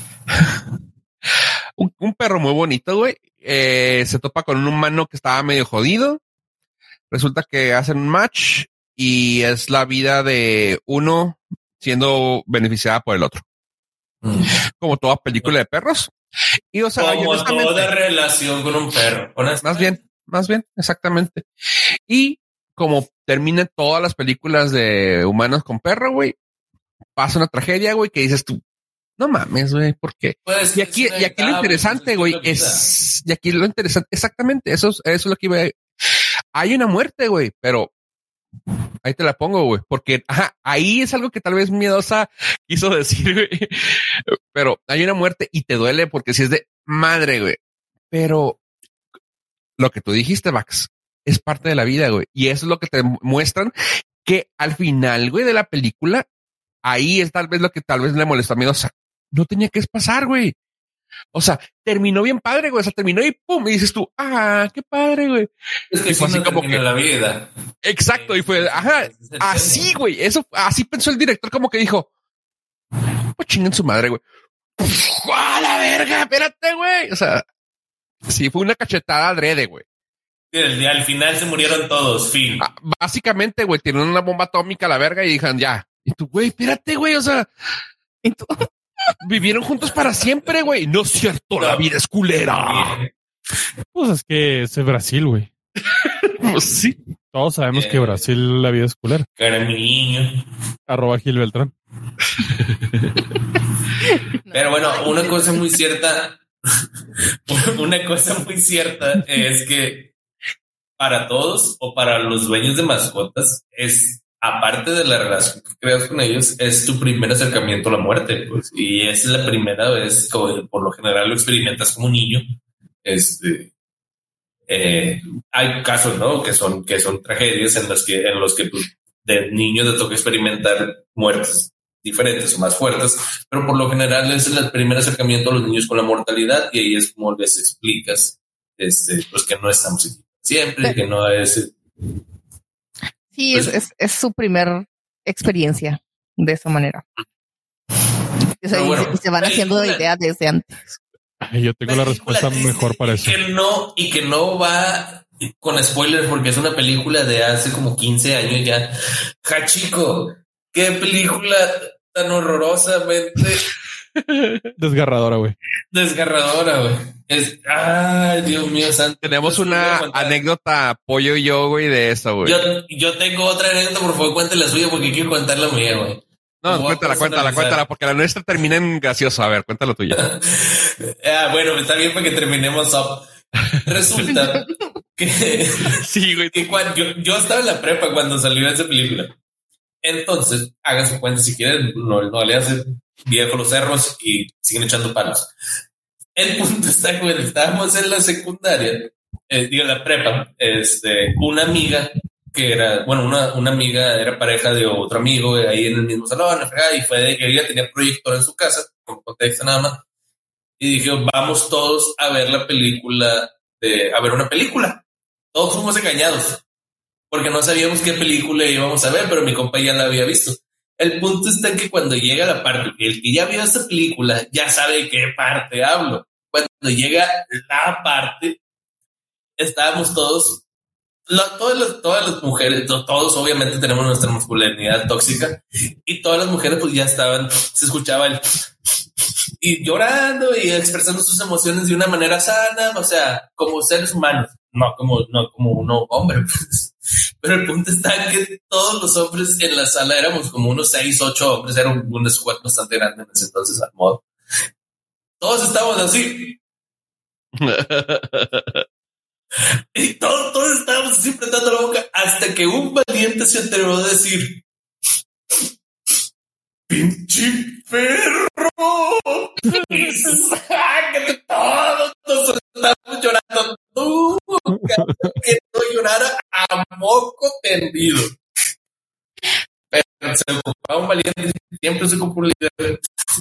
Un perro muy bonito, güey. Se topa con un humano que estaba medio jodido. Resulta que hacen un match y es la vida de uno siendo beneficiada por el otro. Como toda película de perros. Y o sea, yo Como honestamente- toda relación con un perro. Más bien, exactamente. Y como terminan todas las películas de humanos con perro, güey, pasa una tragedia, güey, que dices tú, no mames, güey, ¿por qué? Pues, Y aquí lo interesante, güey, y aquí lo interesante, exactamente, eso es lo que iba a... Hay una muerte, güey, pero ahí te la pongo, güey, porque ahí es algo que tal vez miedosa quiso decir, güey, pero hay una muerte y te duele porque si es de madre, güey, pero lo que tú dijiste, Max, es parte de la vida, güey, y eso es lo que te muestran que al final, güey, de la película, ahí es tal vez lo que tal vez le molestó a Miedosa. No tenía que pasar, güey. O sea, terminó bien padre, güey. O sea, terminó y pum, y dices tú, qué padre, güey. Es que Y fue así así como termina que- la vida. Exacto. Y fue, así, güey. Eso, así pensó el director, como que dijo, pues chinguen su madre, güey. ¡A la verga! Espérate, güey. O sea, sí, fue una cachetada adrede, güey. Al final se murieron todos, fin. Básicamente, güey, tienen una bomba atómica a la verga y dijeron, ya. Y tú, güey, espérate, güey. O sea, Y tú, vivieron juntos para siempre, güey. No es cierto, la vida es culera. Pues es que es Brasil, güey. Pues sí. Todos sabemos que Brasil la vida es culera. Cara, mi niño. @Gil Beltrán. Pero bueno, una cosa muy cierta es que para todos o para los dueños de mascotas es, aparte de la relación que creas con ellos, es tu primer acercamiento a la muerte, pues, y es la primera vez, como por lo general lo experimentas como niño. Hay casos, ¿no? que son tragedias en los que pues, de niño te toca experimentar muertes diferentes o más fuertes, pero por lo general es el primer acercamiento a los niños con la mortalidad, y ahí es como les explicas pues que no estamos aquí siempre, que no es... sí, Pues- es su primer experiencia de esa manera. O sea, Pero bueno, y se van haciendo película- ideas desde antes. Ay, yo tengo la respuesta película mejor para eso. y que no va con spoilers porque es una película de hace como 15 años ya. Hachiko, qué película tan horrorosamente Desgarradora, güey. desgarradora, güey. Ay, Dios mío santo. Tenemos No se lo voy a una contar. anécdota, Pollo y yo, güey, de eso, güey. Yo tengo otra anécdota, por favor, cuente la suya porque quiero contar la mía, güey. No, Voy a personalizar. cuéntala, porque la nuestra termina en gracioso. A ver, cuéntalo tuya. Bueno, está bien para que terminemos up. Resulta que Sí, güey. que cuando yo estaba en la prepa cuando salió esa película. Entonces, háganse cuenta si quieren, no le hace viejo los cerros y siguen echando palos. El punto está, güey, estábamos en la secundaria, la prepa, una amiga que era, bueno, una amiga era pareja de otro amigo ahí en el mismo salón, y fue de que ella tenía proyector en su casa, con contexto nada más, y dije, vamos todos a ver la película, a ver una película. Todos fuimos engañados, porque no sabíamos qué película íbamos a ver, pero mi compa ya la había visto. El punto está en que cuando llega la parte, el que ya vio esa película ya sabe de qué parte hablo. Cuando llega la parte, estábamos todas las mujeres, todos obviamente tenemos nuestra masculinidad tóxica y todas las mujeres pues ya estaban, se escuchaba el y llorando y expresando sus emociones de una manera sana, o sea, como seres humanos, no como uno hombre, pues. Pero el punto está en que todos los hombres en la sala éramos como unos 6, 8 hombres, era un squad bastante grande en ese entonces al modo. Todos estábamos así. Y todos estábamos así apretando la boca hasta que un valiente se atrevió a decir: ¡pinche perro! Y sangre, todos nos estábamos llorando. Tú, que no llorara a moco tendido. Pero se ocupaba un valiente, siempre se ocupó un líder.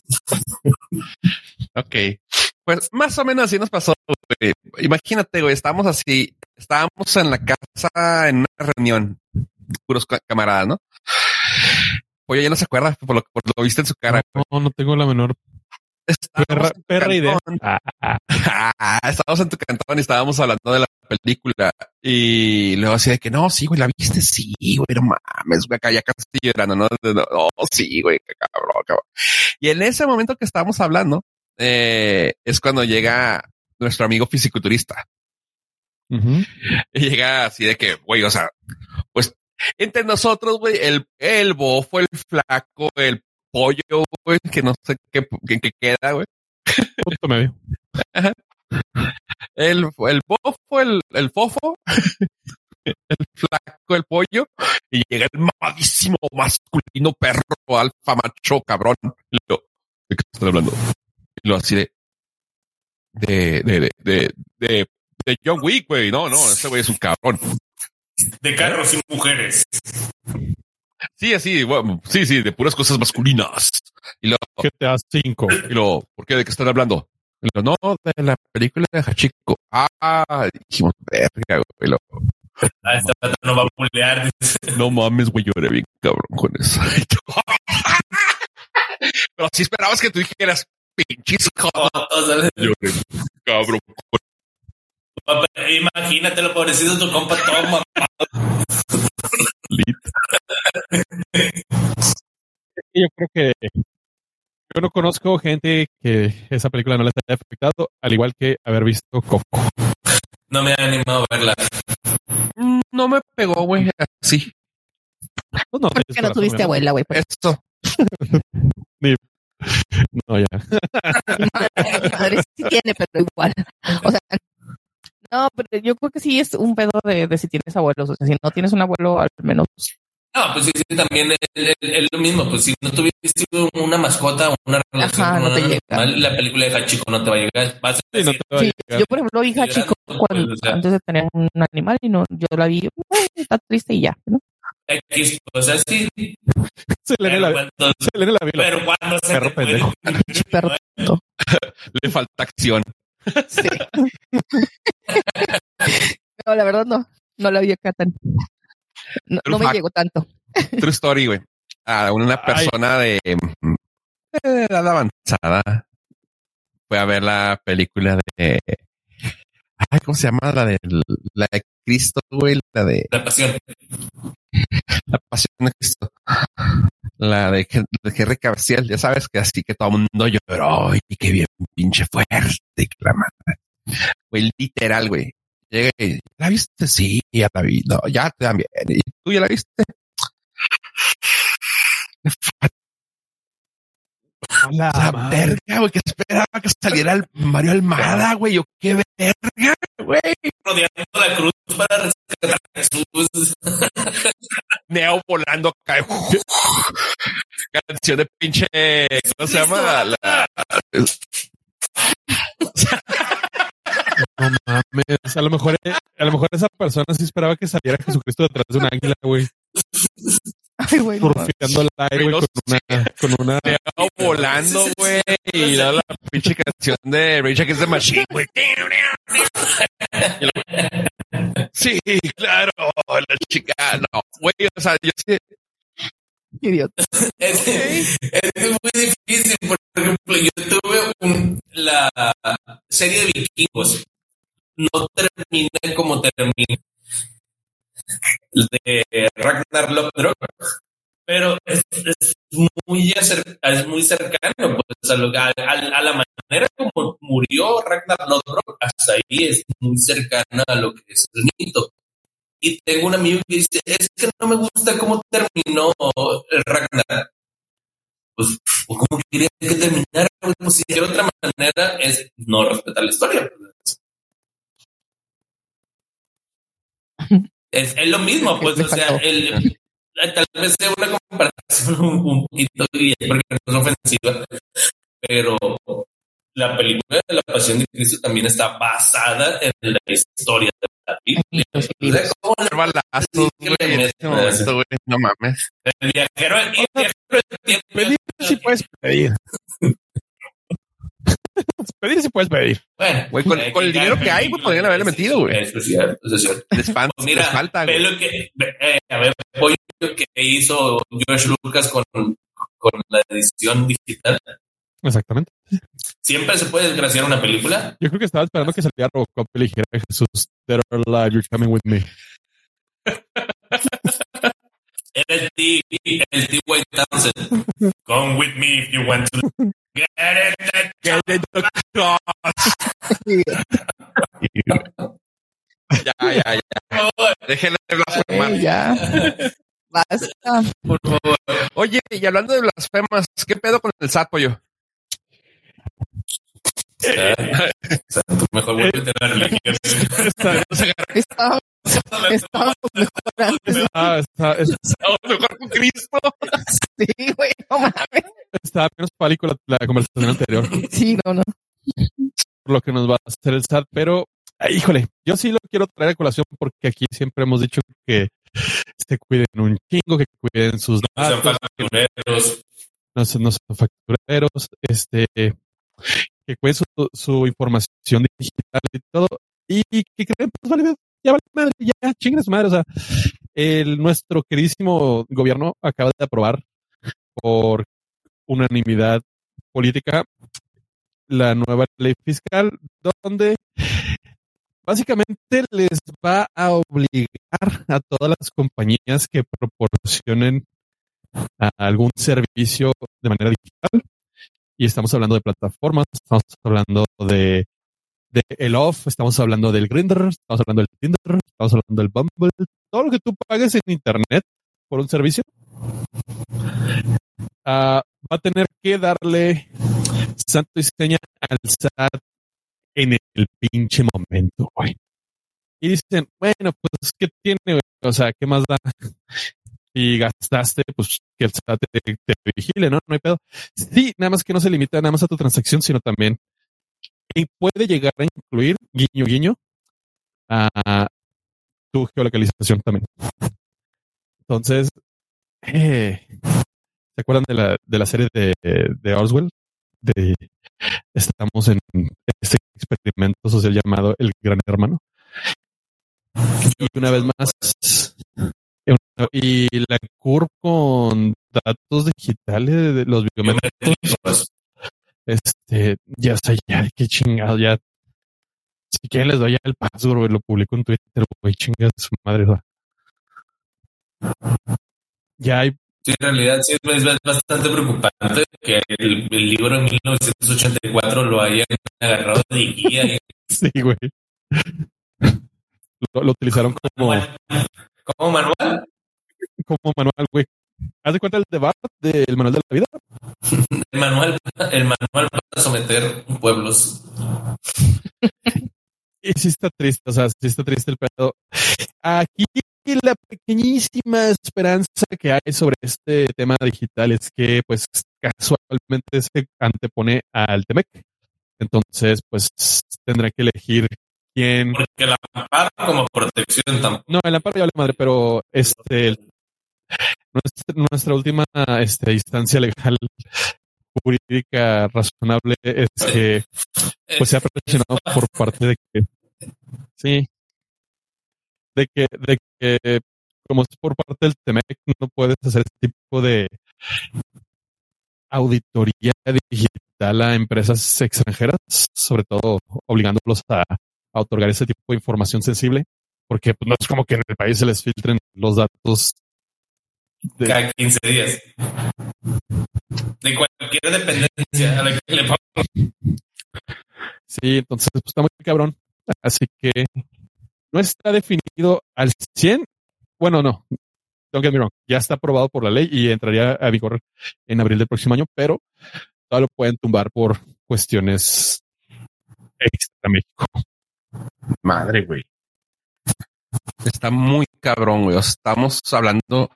Ok. Pues más o menos así nos pasó, güey. Imagínate, güey, estábamos en la casa en una reunión, puros camaradas, ¿no? Oye, ya no se acuerda por lo viste en su cara. No tengo la menor perra idea. Estábamos en tu cantón y estábamos hablando de la película y luego así de que no, sí, güey, la viste, sí, güey, no mames, güey, acá ya casi estoy llorando, no, sí, güey, cabrón. Y en ese momento que estábamos hablando, es cuando llega nuestro amigo fisiculturista. Uh-huh. Y llega así de que, güey, o sea, pues entre nosotros, güey, el bofo, el flaco, el pollo, güey, que no sé qué queda, güey. Punto medio. Ajá. El bofo, el fofo, el flaco, el pollo, y llega el mamadísimo masculino perro, alfa macho, cabrón. Y lo, ¿de qué están hablando? Y lo así de John Wick, güey. No, ese güey es un cabrón. De carros y mujeres. Sí, así, bueno, sí, de puras cosas masculinas. Y lo GTA 5. Y lo, ¿por qué? ¿De qué están hablando? Y lo, no, de la película de Hachiko. Dijimos, verga, güey. Esta plata no va a pulear. No mames, güey, lloré bien cabrón con eso. Pero si esperabas que tú dijeras, pinches joder. Lloré, cabrón. Imagínate lo pobrecito tu compa todo mamado. Yo creo que yo no conozco gente que esa película no les haya afectado, al igual que haber visto Coco. No me ha animado a verla. No me pegó, güey, así. Pues no, porque no tuviste abuela, güey. Pues. Esto. No, ya. Mi madre sí tiene, pero igual. O sea, no, pero yo creo que sí es un pedo de si tienes abuelos. O sea, si no tienes un abuelo, al menos. No, pues sí, también es lo mismo. Pues si no tuviste una mascota o una relación con no te animal, la película de Hachiko no te va a llegar. Yo, por ejemplo, vi Hachiko antes de tener un animal y no, yo la vi, está triste y ya, ¿no? X, o sea, sí. Se le la vi. Pero cuando se perro pendejo. Perro. Le falta acción. Sí. No, la verdad no la vi acá tan. No me llegó tanto. True story, güey. Una persona de edad avanzada fue a ver la película de ¿cómo se llama? La de Cristo, güey, la Pasión. La Pasión de Cristo. La de Henry Cavill, ya sabes que así que todo el mundo lloró y que bien pinche fuerte, que la madre. Güey, literal, güey. Llegué, ¿la viste? Sí, ya la vi. No, ya también. ¿Y tú ya la viste? La verga, güey, que esperaba que saliera el Mario Almada, güey. Yo, qué verga, güey. Rodeando la cruz para rescatar a Jesús. Neo volando acá. Canción de pinche, ¿cómo se llama? No mames, a lo mejor esa persona sí esperaba que saliera Jesucristo detrás de un águila, güey. Ay, güey. Surfeando el aire, güey, con una Neo volando, güey. Y da la pinche canción de Rage Against the Machine, güey. Sí, claro, la chica, no, güey, o sea, yo sí. Idiota. Es muy difícil. Por ejemplo, yo tuve la serie de Vikingos. No terminé como terminé de Ragnar Lothbrok, pero es muy cercano pues, a la manera como murió Ragnar Lothbrok. Hasta ahí es muy cercana a lo que es el mito. Y tengo un amigo que dice, es que no me gusta cómo terminó el Ragnar. Pues, ¿cómo quería que terminara? Pues si de otra manera es no respetar la historia. Es lo mismo, pues, o sea, tal vez sea una comparación un poquito, y porque no es ofensiva, pero la película de la Pasión de Cristo también está basada en la historia de la Biblia. ¿Cómo le balazos, güey? No mames. El viajero del tiempo. Pedir si puedes pedir. Pedir si puedes pedir. Bueno, güey, con el dinero que hay, pues podrían haberle metido, güey. Eso es cierto. Les falta, ve güey. lo que, a ver, pollo que hizo George Lucas con la edición digital. Exactamente. Siempre se puede desgraciar una película. Yo creo que estaba esperando que saliera Robocop y le dijera a Jesús, "Dead or alive, you're coming with me." El T. White Townsend. Come with me if you want to get it. Get it Ya. Déjenle blasfemar. Ya. Basta. Por favor. Oye, y hablando de blasfemas, ¿qué pedo con el SAT, pollo? Mejor vuelve a tener religión. Estamos mejorando. Estamos mejor con Cristo. Sí, güey, no mames. Está menos pálico la conversación anterior, Sí, no. por lo que nos va a hacer el SAT, pero híjole, yo sí lo quiero traer a colación porque aquí siempre hemos dicho que se cuiden un chingo, que cuiden sus datos, no sean factureros, que cuiden su información digital y todo, y que creen, pues vale, ya vale madre, ya chinguen a su madre. O sea, nuestro queridísimo gobierno acaba de aprobar por unanimidad política la nueva ley fiscal, donde básicamente les va a obligar a todas las compañías que proporcionen algún servicio de manera digital, y estamos hablando de plataformas, estamos hablando de el Off, estamos hablando del Grindr, estamos hablando del Tinder, estamos hablando del Bumble, todo lo que tú pagues en internet por un servicio, va a tener que darle santo y seña al SAT en el pinche momento, güey. Y dicen, bueno, pues, ¿qué tiene, güey? O sea, ¿qué más da? Y gastaste, pues, que el SAT te vigile, ¿no? No hay pedo. Sí, nada más que no se limita nada más a tu transacción, sino también y puede llegar a incluir, guiño, a tu geolocalización también. Entonces, ¿se acuerdan de la serie de Oswald? Estamos en este experimento social llamado El Gran Hermano. Y una vez más, y la CURP con datos digitales de los biométricos, ya está, ya, qué chingado, ya. Si quieren les doy ya el password, güey, lo publico en Twitter, güey, chingada su madre, güey. Ya hay. Sí, en realidad sí es bastante preocupante que el libro en 1984 lo hayan agarrado de guía. Sí, güey. Lo utilizaron como manual. Como manual, güey. ¿Haz de cuenta el debate del manual de la vida? el manual para someter pueblos. Y sí está triste, o sea, sí está triste el pedo. Aquí la pequeñísima esperanza que hay sobre este tema digital es que, pues, casualmente se antepone al TEMEC. Entonces, pues, tendrá que elegir quién. Porque el amparo como protección tampoco. No, el amparo ya vale madre, pero nuestra última instancia legal jurídica razonable es que pues se ha presionado por parte de que sí, de que como es por parte del TEMEC, no puedes hacer este tipo de auditoría digital a empresas extranjeras, sobre todo obligándolos a otorgar ese tipo de información sensible, porque pues, no es como que en el país se les filtren los datos cada 15 días. De cualquier dependencia a la que le pongan. Sí, entonces pues, está muy cabrón. Así que no está definido al 100. Bueno, no. Don't get me wrong. Ya está aprobado por la ley y entraría a vigor en abril del próximo año, pero todavía lo pueden tumbar por cuestiones extra México. Madre, güey. Está muy cabrón, güey. O sea, estamos hablando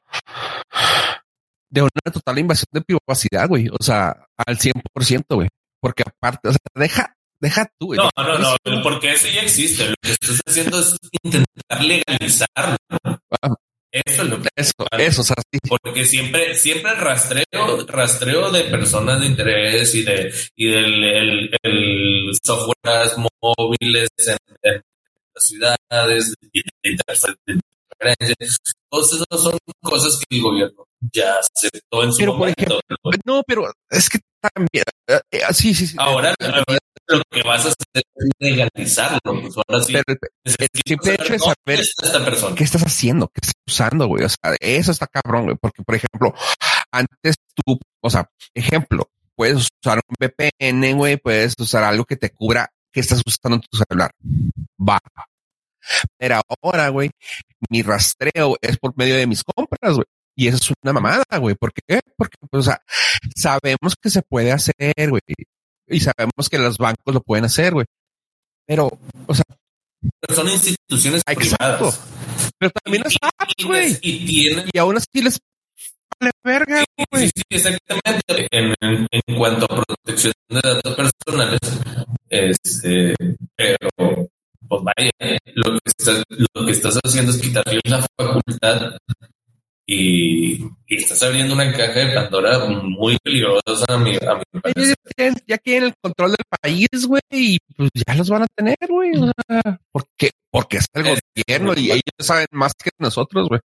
de una total invasión de privacidad, güey. O sea, al 100%, güey. Porque aparte, o sea, deja tú, güey. No, porque eso ya existe. Lo que estás haciendo es intentar legalizarlo. Eso es lo que eso, o sea, sí. Porque siempre el rastreo de personas de interés y del el software móviles en las ciudades, de preferencias, todas esas son cosas que el gobierno ya aceptó en su momento. Pero es que también, sí. Ahora lo que vas a hacer es legalizarlo. Pues ahora sí. Pero el simple hecho de saber esta persona. qué estás haciendo, qué estás usando, güey. O sea, eso está cabrón, güey. Porque, por ejemplo, antes tú, o sea, ejemplo, puedes usar un VPN, güey, puedes usar algo que te cubra que estás usando en tu celular. Va. Pero ahora, güey, mi rastreo es por medio de mis compras, güey. Y eso es una mamada, güey. ¿Por qué? Porque, pues, o sea, sabemos que se puede hacer, güey. Y sabemos que los bancos lo pueden hacer, güey. Pero, o sea... Pero son instituciones privadas. Pero también las apps, güey. Y aún así les vale verga, güey. Sí, exactamente. En cuanto a protección de datos personales, pero pues vaya, lo que estás haciendo es quitarle la facultad y estás abriendo una caja de Pandora muy peligrosa a mi parecer. Ya quieren el control del país, güey, y pues ya los van a tener, güey. O sea, porque es el gobierno y ellos saben más que nosotros, güey.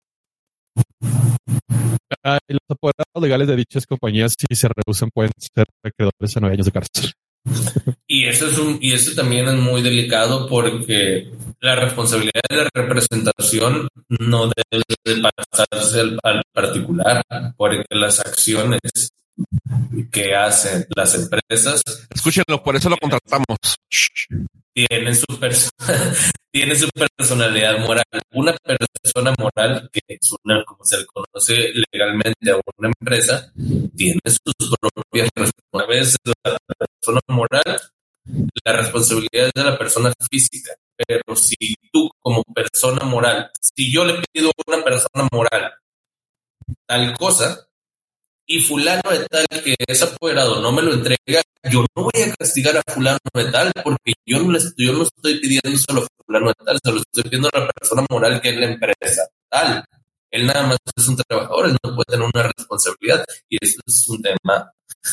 Y los apoderados legales de dichas compañías, si se rehusan, pueden ser acreedores a 9 años de cárcel. Y eso también es muy delicado porque la responsabilidad de la representación no debe de pasarse al particular, porque las acciones que hacen las empresas, escúchenlo, por eso lo contratamos, tienen su personalidad moral. Una persona moral, que es como se le conoce legalmente a una empresa, tiene sus propias responsabilidades. Una vez la persona moral, la responsabilidad es de la persona física. Pero si tú como persona moral, si yo le pido a una persona moral tal cosa, y fulano de tal que es apoderado no me lo entrega, yo no voy a castigar a fulano de tal porque yo no estoy pidiendo solo a fulano de tal, se lo estoy pidiendo a la persona moral que es la empresa tal. Él nada más es un trabajador, él no puede tener una responsabilidad y eso es un tema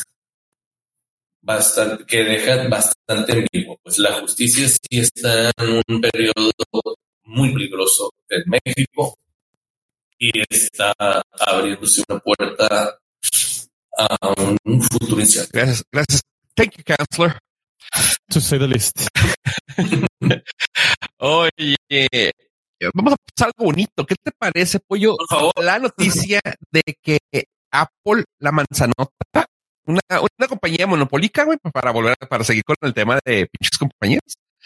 que deja bastante ambiguo. Pues la justicia sí está en un periodo muy peligroso en México y está abriéndose una puerta a un futuro incierto. Gracias. Thank you, counselor. To say the least. Oye, vamos a pasar algo bonito. ¿Qué te parece, Pollo? Por favor. La noticia de que Apple, la manzanota, una compañía monopólica, güey, para seguir con el tema de pinches compañías,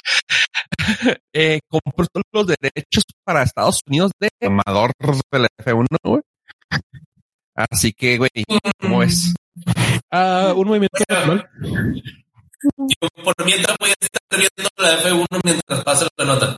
compró todos los derechos para Estados Unidos de amador de la F1, güey. Así que, güey, ¿cómo es? Un movimiento natural. Yo por mientras voy a estar viendo la F1 mientras pasa la nota.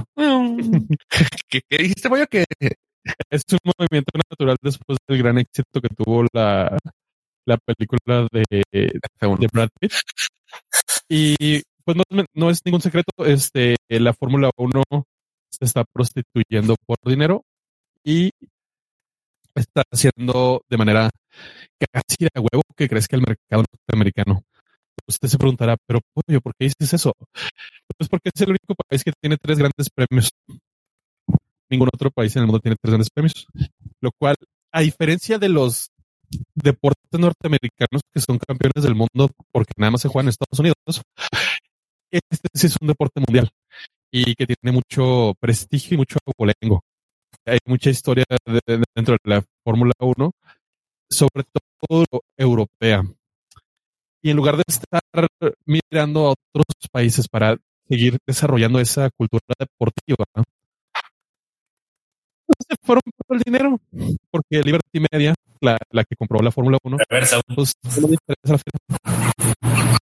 ¿Qué dijiste, Pollo? Que es un movimiento natural después del gran éxito que tuvo la película de Brad Pitt. Y pues no es ningún secreto, la Fórmula 1 se está prostituyendo por dinero y está haciendo de manera casi de huevo que crezca el mercado norteamericano. Usted se preguntará, pero Pollo, ¿por qué dices eso? Pues porque es el único país que tiene 3 grandes premios. ningún otro país en el mundo tiene 3 grandes premios, lo cual, a diferencia de los deportes norteamericanos que son campeones del mundo porque nada más se juegan en Estados Unidos, este sí es un deporte mundial y que tiene mucho prestigio y mucho abolengo. Hay mucha historia dentro de la Fórmula 1, sobre todo europea. Y en lugar de estar mirando a otros países para seguir desarrollando esa cultura deportiva, se fueron por el dinero, porque Liberty Media, la que compró la Fórmula 1, pues no le interesa la final.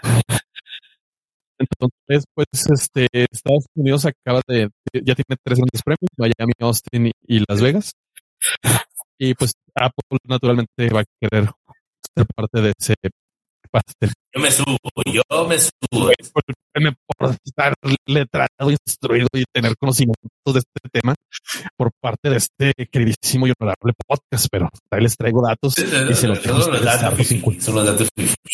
Entonces, pues, Estados Unidos ya tiene 3 grandes premios, Miami, Austin y Las Vegas. Y pues Apple naturalmente va a querer ser parte de ese pastel. Yo me subo. Por estar letrado, instruido y tener conocimientos de este tema por parte de este queridísimo y honorable podcast, pero ahí les traigo datos y se los dejo a ustedes. Son los datos.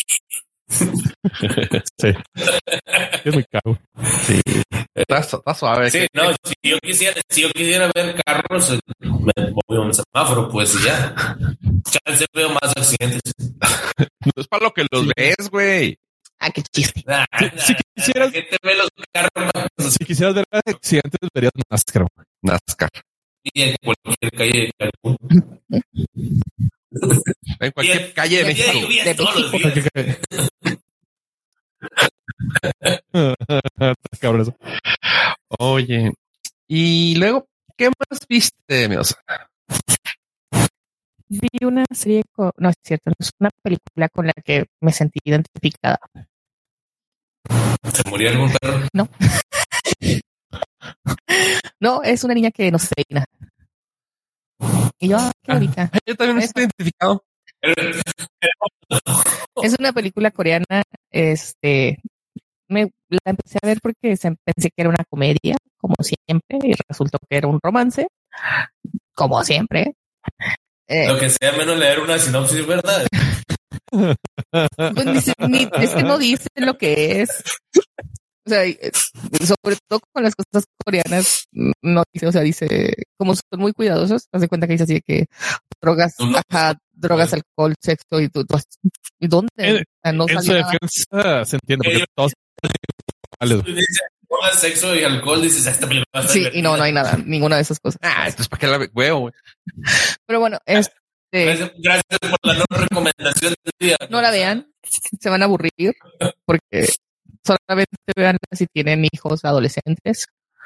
Sí. Es muy caro. Sí. Está suave. Sí, no, si yo quisiera ver carros, me voy a un semáforo, pues y ya. Chance veo más accidentes. No es para lo que los ves, güey. Ah, qué chiste. Si quisieras, ¿qué te ve los carros? si quisieras ver accidentes, verías NASCAR. NASCAR. Y en cualquier calle de Cancún. En cualquier calle de México. De todos los días. Cabrón eso. Oye, y luego, ¿qué más viste, mi osa? Vi una serie, no es cierto, no es una película con la que me sentí identificada. ¿Se murió algún perro? No. No, es una niña que no se peina. Y yo, qué bonita. Yo también me estoy identificado. Es una película coreana, la empecé a ver porque pensé que era una comedia, como siempre, y resultó que era un romance, como siempre. Lo que sea menos leer una sinopsis, ¿verdad? Pues es que no dicen lo que es. O sea, sobre todo con las cosas coreanas, no dice, o sea, dice, como son muy cuidadosos, haz de cuenta que dice así de que drogas, drogas, alcohol, sexo, y ¿y dónde? No en su defensa se entiende, porque todos drogas, sexo y alcohol, dices, esta película va a estar sí, divertida. y no hay nada, ninguna de esas cosas. Entonces, ¿para qué la veo, güey? Pero bueno, Gracias por la no recomendación del día. no la vean, se van a aburrir, porque solamente vean si tienen hijos adolescentes,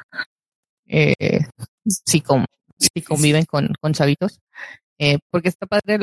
si conviven con chavitos, porque está padre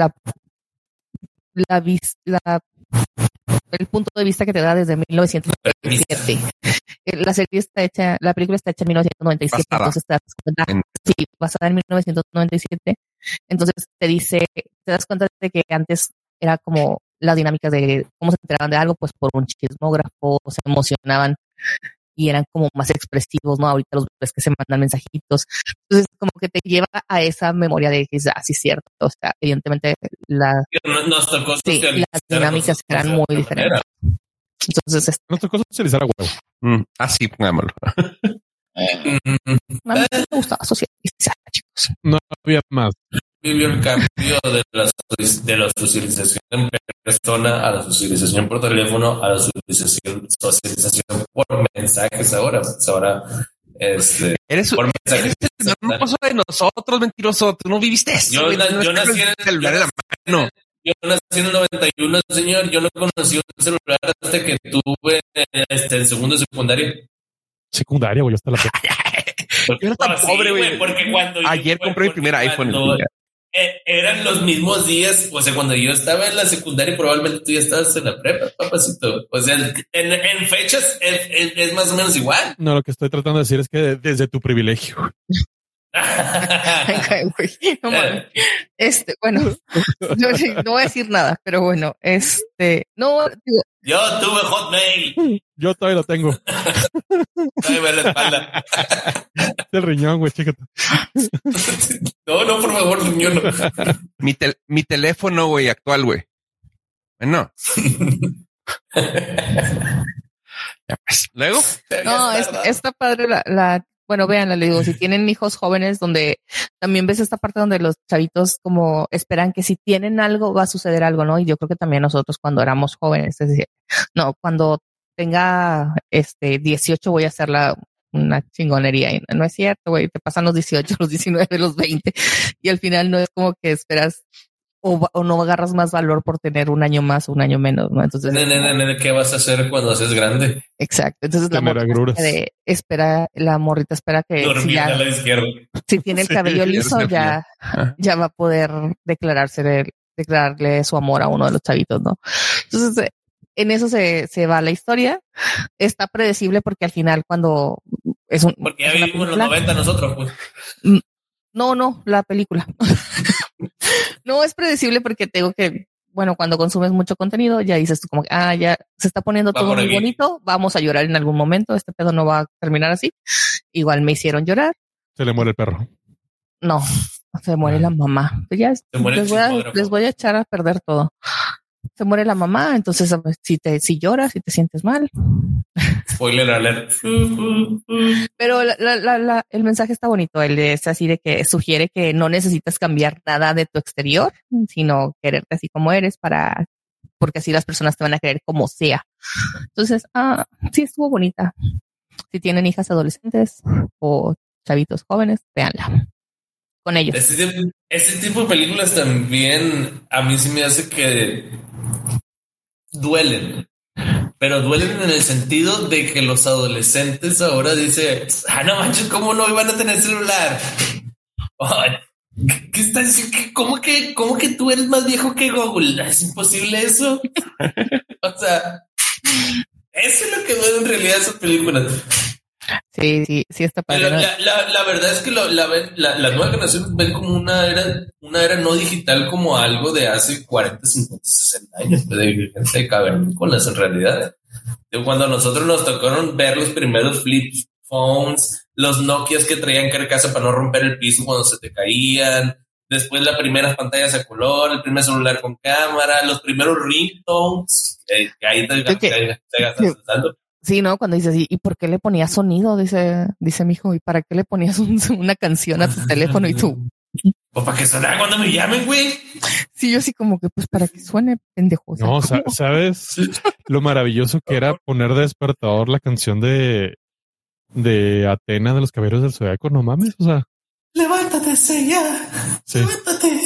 el punto de vista que te da desde 1997. La película está hecha en 1997, entonces basada en 1997. Entonces te das cuenta de que antes era como las dinámicas de cómo se enteraban de algo, pues por un chismógrafo, se emocionaban y eran como más expresivos, ¿no? Ahorita los ves que se mandan mensajitos. Entonces, como que te lleva a esa memoria de que, sí, es cierto. O sea, evidentemente las dinámicas eran muy diferentes. Entonces, nos tocó socializar a huevo. Así, pongámoslo. A mí me gustaba socializar, chicos. No había más. Vivió el cambio de la socialización en persona a la socialización por teléfono a la socialización por mensajes ahora. Pues ahora eres por mensajes. Eres el hermoso de nosotros, mentiroso. Tú no viviste eso. Yo nací en el celular de la mano. Yo nací en el 91, señor. Yo no conocí un celular hasta que tuve el segundo de secundaria. Secundaria, güey, hasta la yo era tan pobre, güey. Porque cuando ayer compré mi primer iPhone. Eran los mismos días, o sea, cuando yo estaba en la secundaria, probablemente tú ya estabas en la prepa, papacito. O sea, en fechas es más o menos igual. No, lo que estoy tratando de decir es que desde tu privilegio. No mames. Bueno, no voy a decir nada, pero bueno, no, digo, yo tuve Hotmail. Yo todavía lo tengo. Todavía la espalda. El riñón, güey, chécate. No, por favor, riñón. Mi teléfono, güey, actual, güey. Bueno. Ya pues. Luego. no, está padre Bueno, véanla, le digo, si tienen hijos jóvenes, donde también ves esta parte donde los chavitos como esperan que si tienen algo va a suceder algo, ¿no? Y yo creo que también nosotros cuando éramos jóvenes, es decir, no, cuando tenga 18 voy a hacer una chingonería. Y no es cierto, güey, te pasan los 18, los 19, los 20 y al final no es como que esperas o no agarras más valor por tener un año más o un año menos, ¿no? Entonces, ¿qué vas a hacer cuando seas grande? Exacto. Entonces la morrita espera que dormir a la izquierda. Si tiene el cabello liso, ya va a poder declararle su amor a uno de los chavitos, ¿no? Entonces, en eso se va la historia. Está predecible porque al final cuando porque ya vivimos en los 90 nosotros, pues. No, la película. No es predecible porque tengo que, bueno, cuando consumes mucho contenido, ya dices tú como que, ya se está poniendo todo muy bonito, vamos a llorar en algún momento, este pedo no va a terminar así. Igual me hicieron llorar. Se le muere el perro. No, se muere la mamá. Pues ya les voy a echar a perder todo. Se muere la mamá, entonces si lloras, si te sientes mal. Spoiler alert. Pero el mensaje está bonito. Él es así de que sugiere que no necesitas cambiar nada de tu exterior, sino quererte así como eres porque así las personas te van a querer como sea. Entonces, sí estuvo bonita. Si tienen hijas adolescentes o chavitos jóvenes, véanla con ellos. Ese tipo de películas también a mí sí me hace que duelen. Pero duelen en el sentido de que los adolescentes ahora dicen, no manches, ¿cómo no iban a tener celular? ¿Qué estás diciendo? ¿Cómo que tú eres más viejo que Google? ¿Es imposible eso? O sea, eso es lo que duele en realidad esas películas. Sí, está padre. La verdad es que la nueva generación ven como una era no digital como algo de hace 40, 50, 60 años de gente cavernícolas en realidad. De cuando a nosotros nos tocaron ver los primeros flip phones, los Nokias que traían carcasa para no romper el piso cuando se te caían, después las primeras pantallas a color, el primer celular con cámara, los primeros ringtones, que ahí te gastas tanto. Sí, ¿no? Cuando dices, ¿y por qué le ponías sonido? Dice mi hijo, ¿y para qué le ponías una canción a tu teléfono? Y tú... Pues para que sonara cuando me llamen, güey. Sí, yo así como que, pues para que suene pendejo. No, ¿sabes lo maravilloso que era poner de despertador la canción de Atena de los Caballeros del Zodiaco? No mames, o sea... Levántate, Seiya. Sí. Levántate.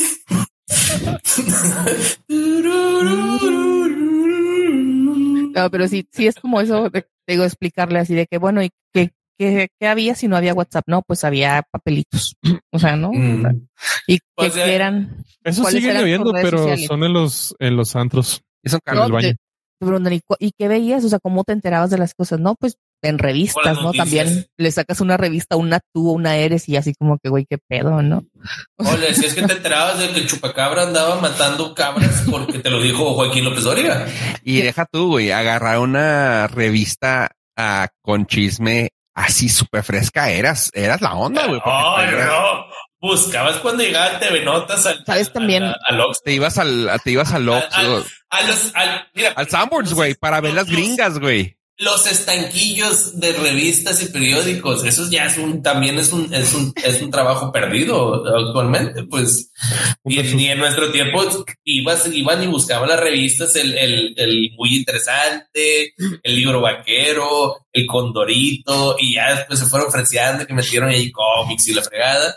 No, pero sí es como eso, digo, explicarle así de que, bueno, ¿y qué había si no había WhatsApp? No, pues había papelitos, o sea, ¿no? Y pues que eran... Eso siguen habiendo, pero sociales? Son en los antros. Eso en el baño. ¿Y qué veías? O sea, ¿cómo te enterabas de las cosas? No, pues en revistas, ¿no? También le sacas una revista, una tú, una Eres y así como que, güey, qué pedo, ¿no? Oye, si es que te enterabas de que el chupacabra andaba matando cabras porque te lo dijo Joaquín López Dóriga. Y deja tú, güey, agarrar una revista con chisme así súper fresca, eras la onda, güey. No. Buscabas cuando llegaba TV Notas ¿sabes también? Al Ox. Te ibas al Ox. Al Sanborns, güey, para ver las gringas, güey. Los estanquillos de revistas y periódicos, eso ya también es un trabajo perdido actualmente, pues. Y en nuestro tiempo iban y buscaban las revistas, el muy interesante, el libro vaquero, el Condorito, y ya después se fueron freseando que metieron ahí cómics y la fregada.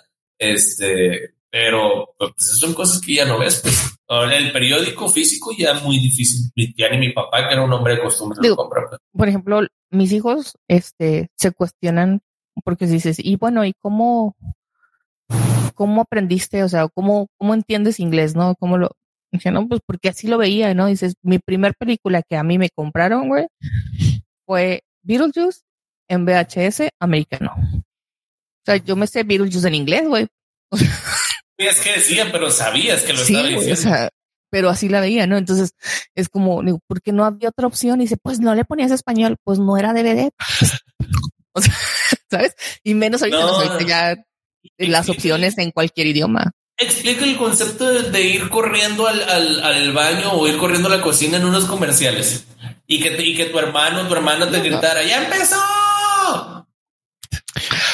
Pero pues son cosas que ya no ves, pues. Ahora el periódico físico ya muy difícil. Ya ni mi papá, que era un hombre de costumbre, lo compra. Por ejemplo, mis hijos se cuestionan porque dices, y bueno, ¿y cómo aprendiste? O sea, ¿cómo entiendes inglés, no? Dije, no, pues porque así lo veía, ¿no? Dices, mi primer película que a mí me compraron, güey, fue Beetlejuice en VHS americano. O sea, yo me sé Beetlejuice en inglés, güey. Es que decía, pero sabías que lo estaba diciendo. O sea, pero así la veía, ¿no? Entonces es como, digo, ¿por qué no había otra opción? Y dice, pues no le ponías español, pues no era DVD. O sea, ¿sabes? Y menos ahorita, ya las opciones en cualquier idioma. Explica el concepto de ir corriendo al baño o ir corriendo a la cocina en unos comerciales y que tu hermano o tu hermana te gritara, ¡ya empezó!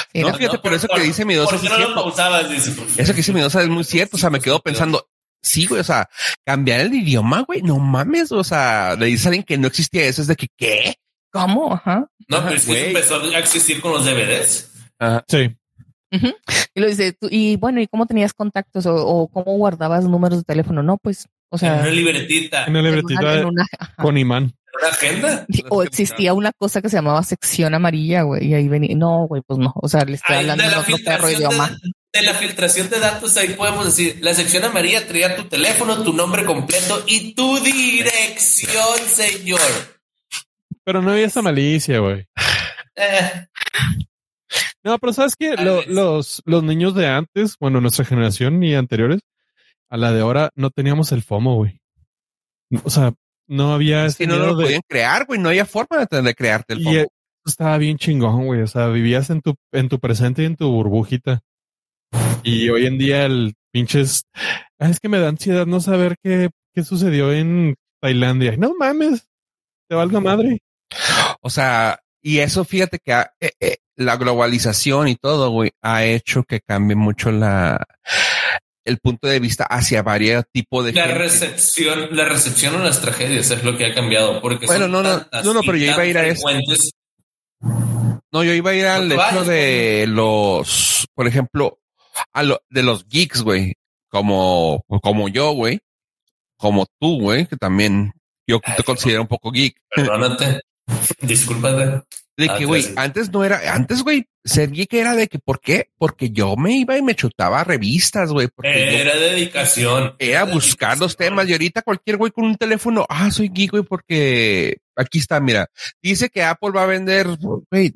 Sí, No, fíjate, pero eso que dice mi Dosa ¿Por qué es no lo cierto. pausabas? Dice, Eso que dice mi Dosa es muy cierto. O sea, me quedo pensando, sí, güey, o sea, cambiar el idioma, güey, no mames. O sea, le dices a alguien que no existía eso, es de que, ¿qué? ¿Cómo? Ajá. No, pero es que Güey. eso empezó a existir con los DVDs. Ajá. Sí. Ujú. Y lo dice, y bueno, ¿y cómo tenías contactos o cómo guardabas números de teléfono? No, pues, o En sea, una libretita, En en la libretita en una, ajá. con imán. una agenda. O existía una cosa que se llamaba sección amarilla, güey, y ahí venía. No, güey, pues no. O sea, le estoy Ay, hablando de en la otro perro filtración idioma. de la filtración de datos, ahí podemos decir, la sección amarilla traía tu teléfono, tu nombre completo y tu dirección, señor. Pero no había esa malicia, güey. Eh, No, pero ¿sabes qué? Tal vez. Los niños de antes, bueno, nuestra generación y anteriores, a la de ahora no teníamos el FOMO, güey. O sea, no había Es ese que no miedo lo podían crear, güey. No había forma de crearte el y FOMO. eso estaba bien chingón, güey. O sea, vivías en tu presente y en tu burbujita. Y hoy en día el pinches, es que me da ansiedad no saber qué sucedió en Tailandia. No mames, te valga madre. O sea, y eso fíjate que la globalización y todo, güey, ha hecho que cambie mucho el punto de vista hacia varios tipos de La gente. recepción a las tragedias es lo que ha cambiado. Porque Bueno, son no, tantas pero y yo iba tan a ir a eso. frecuentes. No, yo iba a ir al No te hecho vayas, de los, por ejemplo, de los geeks, güey, como yo, güey, como tú, güey, que también yo te considero un poco geek. Perdónate. Discúlpate. De que, güey, antes, güey, ser geek era de que, ¿por qué? Porque yo me iba y me chutaba revistas, güey, porque Era dedicación. era buscar los temas y ahorita cualquier güey con un teléfono, soy geek, güey, porque aquí está, mira, dice que Apple va a vender, güey,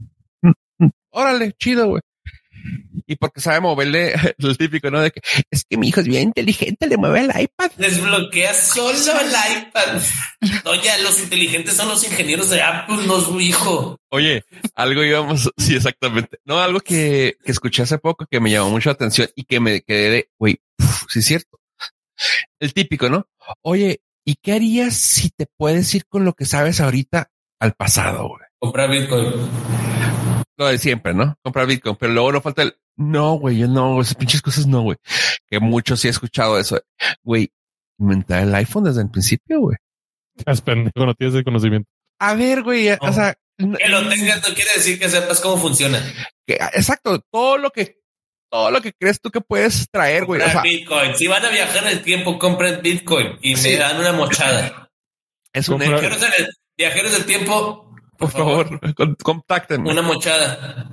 órale, chido, güey. Y porque sabe moverle el típico, ¿no? De que es que mi hijo es bien inteligente, le mueve el iPad. Desbloquea solo el iPad. No, ya los inteligentes son los ingenieros de Apple, no su hijo. Oye, algo íbamos, sí, exactamente. No, algo que escuché hace poco que me llamó mucho la atención y que me quedé de, güey, sí es cierto. El típico, ¿no? Oye, ¿y qué harías si te puedes ir con lo que sabes ahorita al pasado, güey? Comprar Bitcoin. Lo de siempre, ¿no? Comprar Bitcoin, pero luego no falta no, güey, yo no, esas pinches cosas no, güey. Que muchos sí he escuchado eso. Güey, inventar el iPhone desde el principio, güey. Es pendejo, no tienes el conocimiento. A ver, güey, o sea. Que lo tengas no quiere decir que sepas cómo funciona. Exacto, todo lo que crees tú que puedes traer, güey. O sea, Bitcoin. Si van a viajar en el tiempo, compren Bitcoin y me dan una mochada. Es un Comprar- hecho. Viajeros del tiempo, Por favor, contáctenme. una mochada.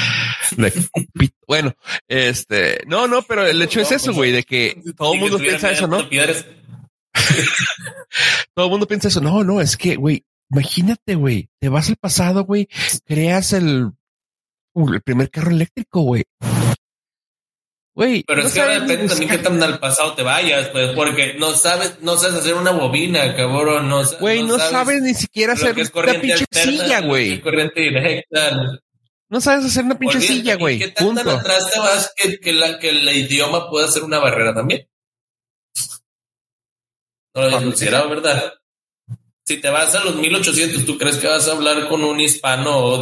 Bueno, no, pero el hecho es eso, güey, de que todo el mundo piensa eso, ¿no? Todo el mundo piensa eso. No, es que, güey, imagínate, güey, te vas al pasado, güey, creas el primer carro eléctrico, güey. Güey, Pero no es que ahora sabes depende ni también qué tan al pasado te vayas, pues, porque no sabes hacer una bobina, cabrón, güey, no sabes ni siquiera hacer una pinche silla, güey. Corriente directa. No sabes hacer una pinche Olvídate, silla, güey. ¿qué tan Punto. atrás te vas que el idioma pueda ser una barrera también? No lo había considerado, ¿verdad? Si te vas a los 1800, ¿tú crees que vas a hablar con un hispano o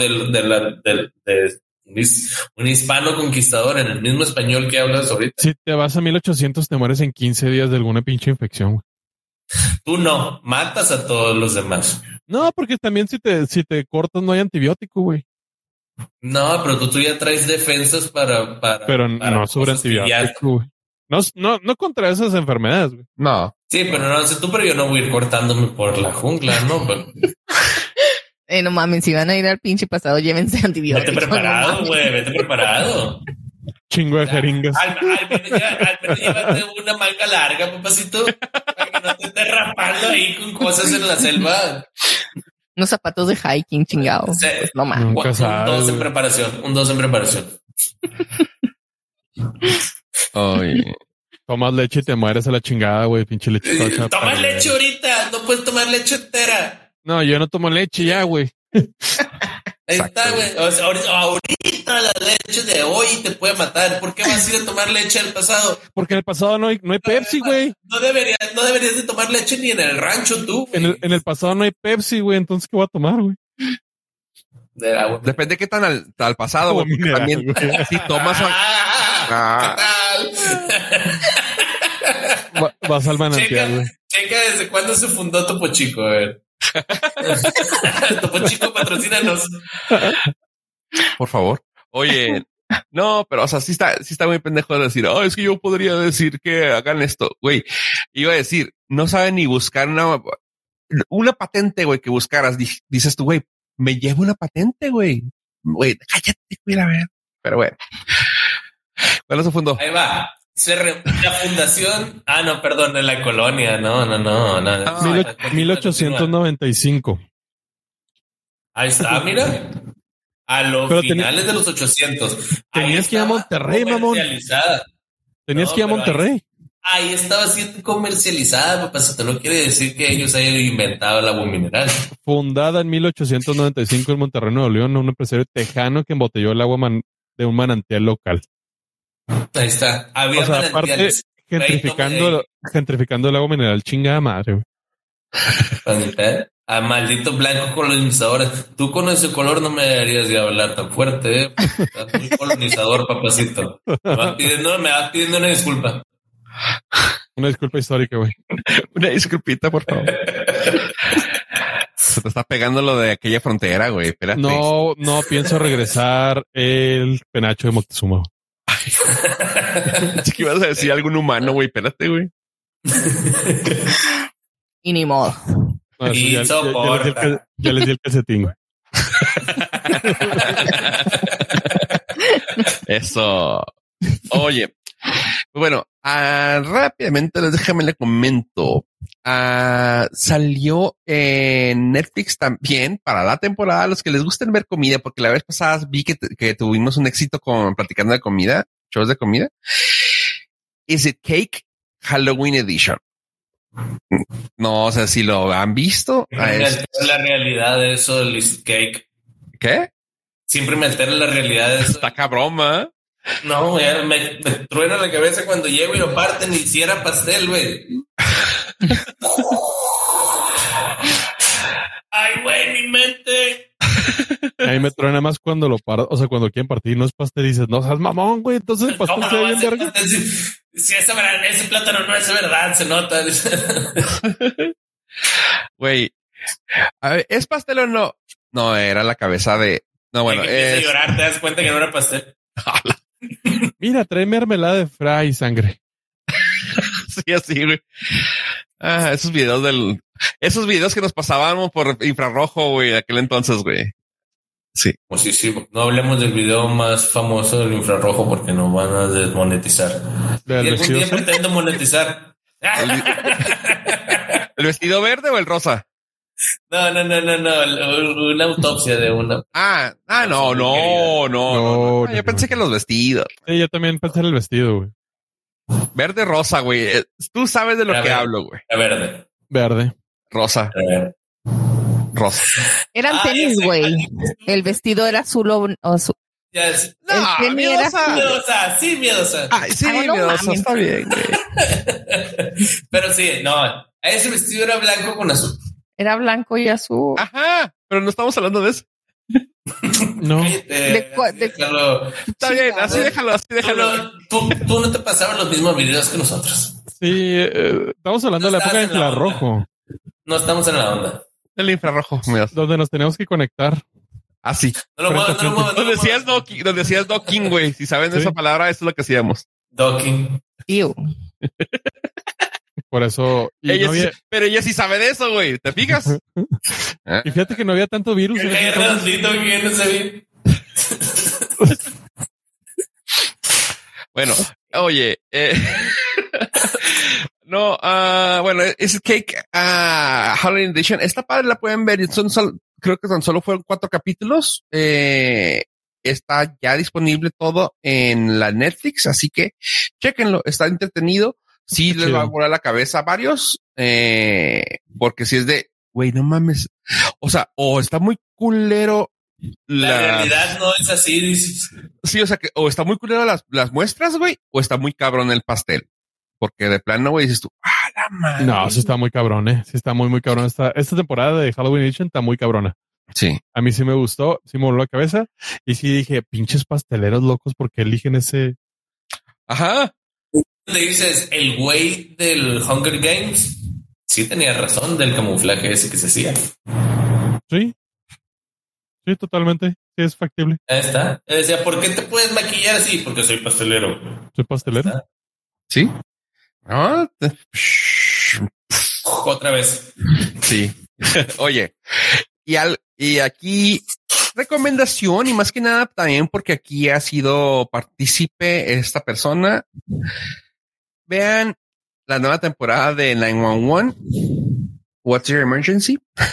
un hispano conquistador en el mismo español que hablas ahorita? Si te vas a 1800, te mueres en 15 días de alguna pinche infección, güey. Tú no, matas a todos los demás. No, porque también si te cortas no hay antibiótico, güey. No, pero tú ya traes defensas para Pero no sobre cosas que ya- antibiótico, güey. No contra esas enfermedades, güey. No. Sí, pero no sé tú, pero yo no voy a ir cortándome por la jungla, ¿no? Pero No mames, si van a ir al pinche pasado, llévense vete antibióticos. preparado, no mames. güey, vete preparado. Chingo de jeringas. Al menos llévate una manga larga, papacito, para que no te estés rapando ahí con cosas en la selva. Unos zapatos de hiking, chingados. Sí. Pues no mames. Nunca Un sabes, 2 en güey. preparación, un 2 en preparación. Oye. Tomas leche y te mueres a la chingada, güey. Pinche leche toda hecha a Toma perder. leche ahorita, no puedes tomar leche entera. No, yo no tomo leche ya, güey. Ahí Exacto, está, güey. O sea, ahorita la leche de hoy te puede matar. ¿Por qué vas a ir a tomar leche del pasado? Porque en el pasado no hay Pepsi, güey. No deberías de tomar leche ni en el rancho tú. En el pasado no hay Pepsi, güey. Entonces, ¿qué voy a tomar, güey? Del agua. Depende de qué tan al pasado, güey. Porque también, si tomas... ¿Qué tal? Vas al manantial, güey. Checa desde cuándo se fundó Topo Chico, a ver. Topo Chico, patrocínanos. Por favor. Oye, no, pero, o sea, sí está muy pendejo de decir, es que yo podría decir que hagan esto, güey. Iba a decir, no saben ni buscar una patente, güey, que buscaras. Dices tú, güey, me llevo una patente, güey. Güey, cállate, güey, a ver. Pero bueno. ¿Cuándo se fundó? Ahí va. La fundación. No, perdón, de la colonia. No. 1895. Ahí está, mira. A los Pero finales de los 800. Tenías que ir a Monterrey, mamón. Tenías que ir a Monterrey. Ahí estaba siendo comercializada, papacito. No quiere decir que ellos hayan inventado el agua mineral. Fundada en 1895 en Monterrey, Nuevo León, un empresario tejano que embotelló el agua de un manantial local. Ahí está. Había aparte, gentrificando el agua mineral, chingada madre, güey. Maldito blanco colonizador. Tú con ese color no me deberías de hablar tan fuerte, ¿eh? Estás muy colonizador, papacito. Me vas pidiendo una disculpa. Una disculpa histórica, güey. Una disculpita, por favor. Se te está pegando lo de aquella frontera, güey. Espérate. No pienso regresar el penacho de Moctezuma. Es que ibas a decir algún humano, güey. Espérate, güey. Y ni modo. No, ya les di el calcetín, güey. Eso. Oye, bueno, rápidamente déjame le comento. Salió en Netflix también para la temporada a los que les gusten ver comida, porque la vez pasada vi que tuvimos un éxito con platicando de comida, shows de comida. Is It Cake Halloween Edition. No sé si lo han visto. Me altera la realidad de eso del Is It Cake. ¿Qué? Siempre me altera la realidad de eso. Está cabrón, ¿eh? No, güey, me truena la cabeza cuando llego y lo parten y hiciera pastel, güey. Ay, güey, mi mente. A mí me truena más cuando lo parto, o sea, cuando quieren partir no es pastel y dices, no seas mamón, güey, entonces el pastel se ve bien verga. Si ese plátano no es verdad, se nota. Güey, a ver, ¿es pastel o no? No, era la cabeza de... No, bueno, empieza a llorar, te das cuenta que no era pastel. Mira, trae mermelada de fray y sangre. Sí, así, güey. Esos videos que nos pasábamos por infrarrojo, güey, de aquel entonces, güey. Sí. Sí. No hablemos del video más famoso del infrarrojo porque nos van a desmonetizar. Y algún día pretendo monetizar. ¿El vestido verde o el rosa? No. Una autopsia de una. No. Yo pensé que los vestidos. Sí, yo también pensé en el vestido, güey. Verde, rosa, güey. Tú sabes de lo que hablo, güey. Verde. Rosa. Rosa. Eran tenis, güey. El vestido era azul o azul. Yes. El tenis era miedosa. Sí, miedosa. Ay, sí, miedosa. Está bien, güey. Pero sí, no. Ese vestido era blanco con azul. Era blanco y azul. Ajá, pero no estamos hablando de eso. No. Está bien, así déjalo. Tú no te pasabas los mismos videos que nosotros. Sí, estamos hablando de la época de infrarrojo. No estamos en la onda. El infrarrojo, donde nos teníamos que conectar. Así. Donde decías docking, güey. Si saben esa palabra, eso es lo que hacíamos. Docking. Por eso. Pero ella sí sabe de eso, güey. ¿Te fijas? Y fíjate que no había tanto virus. Bueno, oye, no, bueno, es Cake Halloween Edition. Esta padre la pueden ver. Creo que tan solo fueron 4 capítulos. Está ya disponible todo en la Netflix, así que chéquenlo. Está entretenido. Sí, les va a volar la cabeza a varios, porque si es de, güey, no mames. O sea, o está muy culero. La realidad no es así, dices. Sí, o sea, que o está muy culero las muestras, güey, o está muy cabrón el pastel. Porque de plano, güey, dices tú, la madre. No, sí está muy cabrón, Sí está muy cabrón. Esta temporada de Halloween Edition está muy cabrona. Sí. A mí sí me gustó, sí me voló la cabeza. Y sí dije, pinches pasteleros locos, porque eligen ese. Ajá. Le dices, el güey del Hunger Games sí tenía razón del camuflaje ese que se hacía. Sí. Sí, totalmente. Sí, es factible. Ahí está. Decía, ¿por qué te puedes maquillar así? Porque soy pastelero. Soy pastelero. ¿Está? Sí. Ah, Otra vez. sí. Oye, y aquí recomendación y más que nada también porque aquí ha sido partícipe esta persona. Vean la nueva temporada de 911. What's Your Emergency?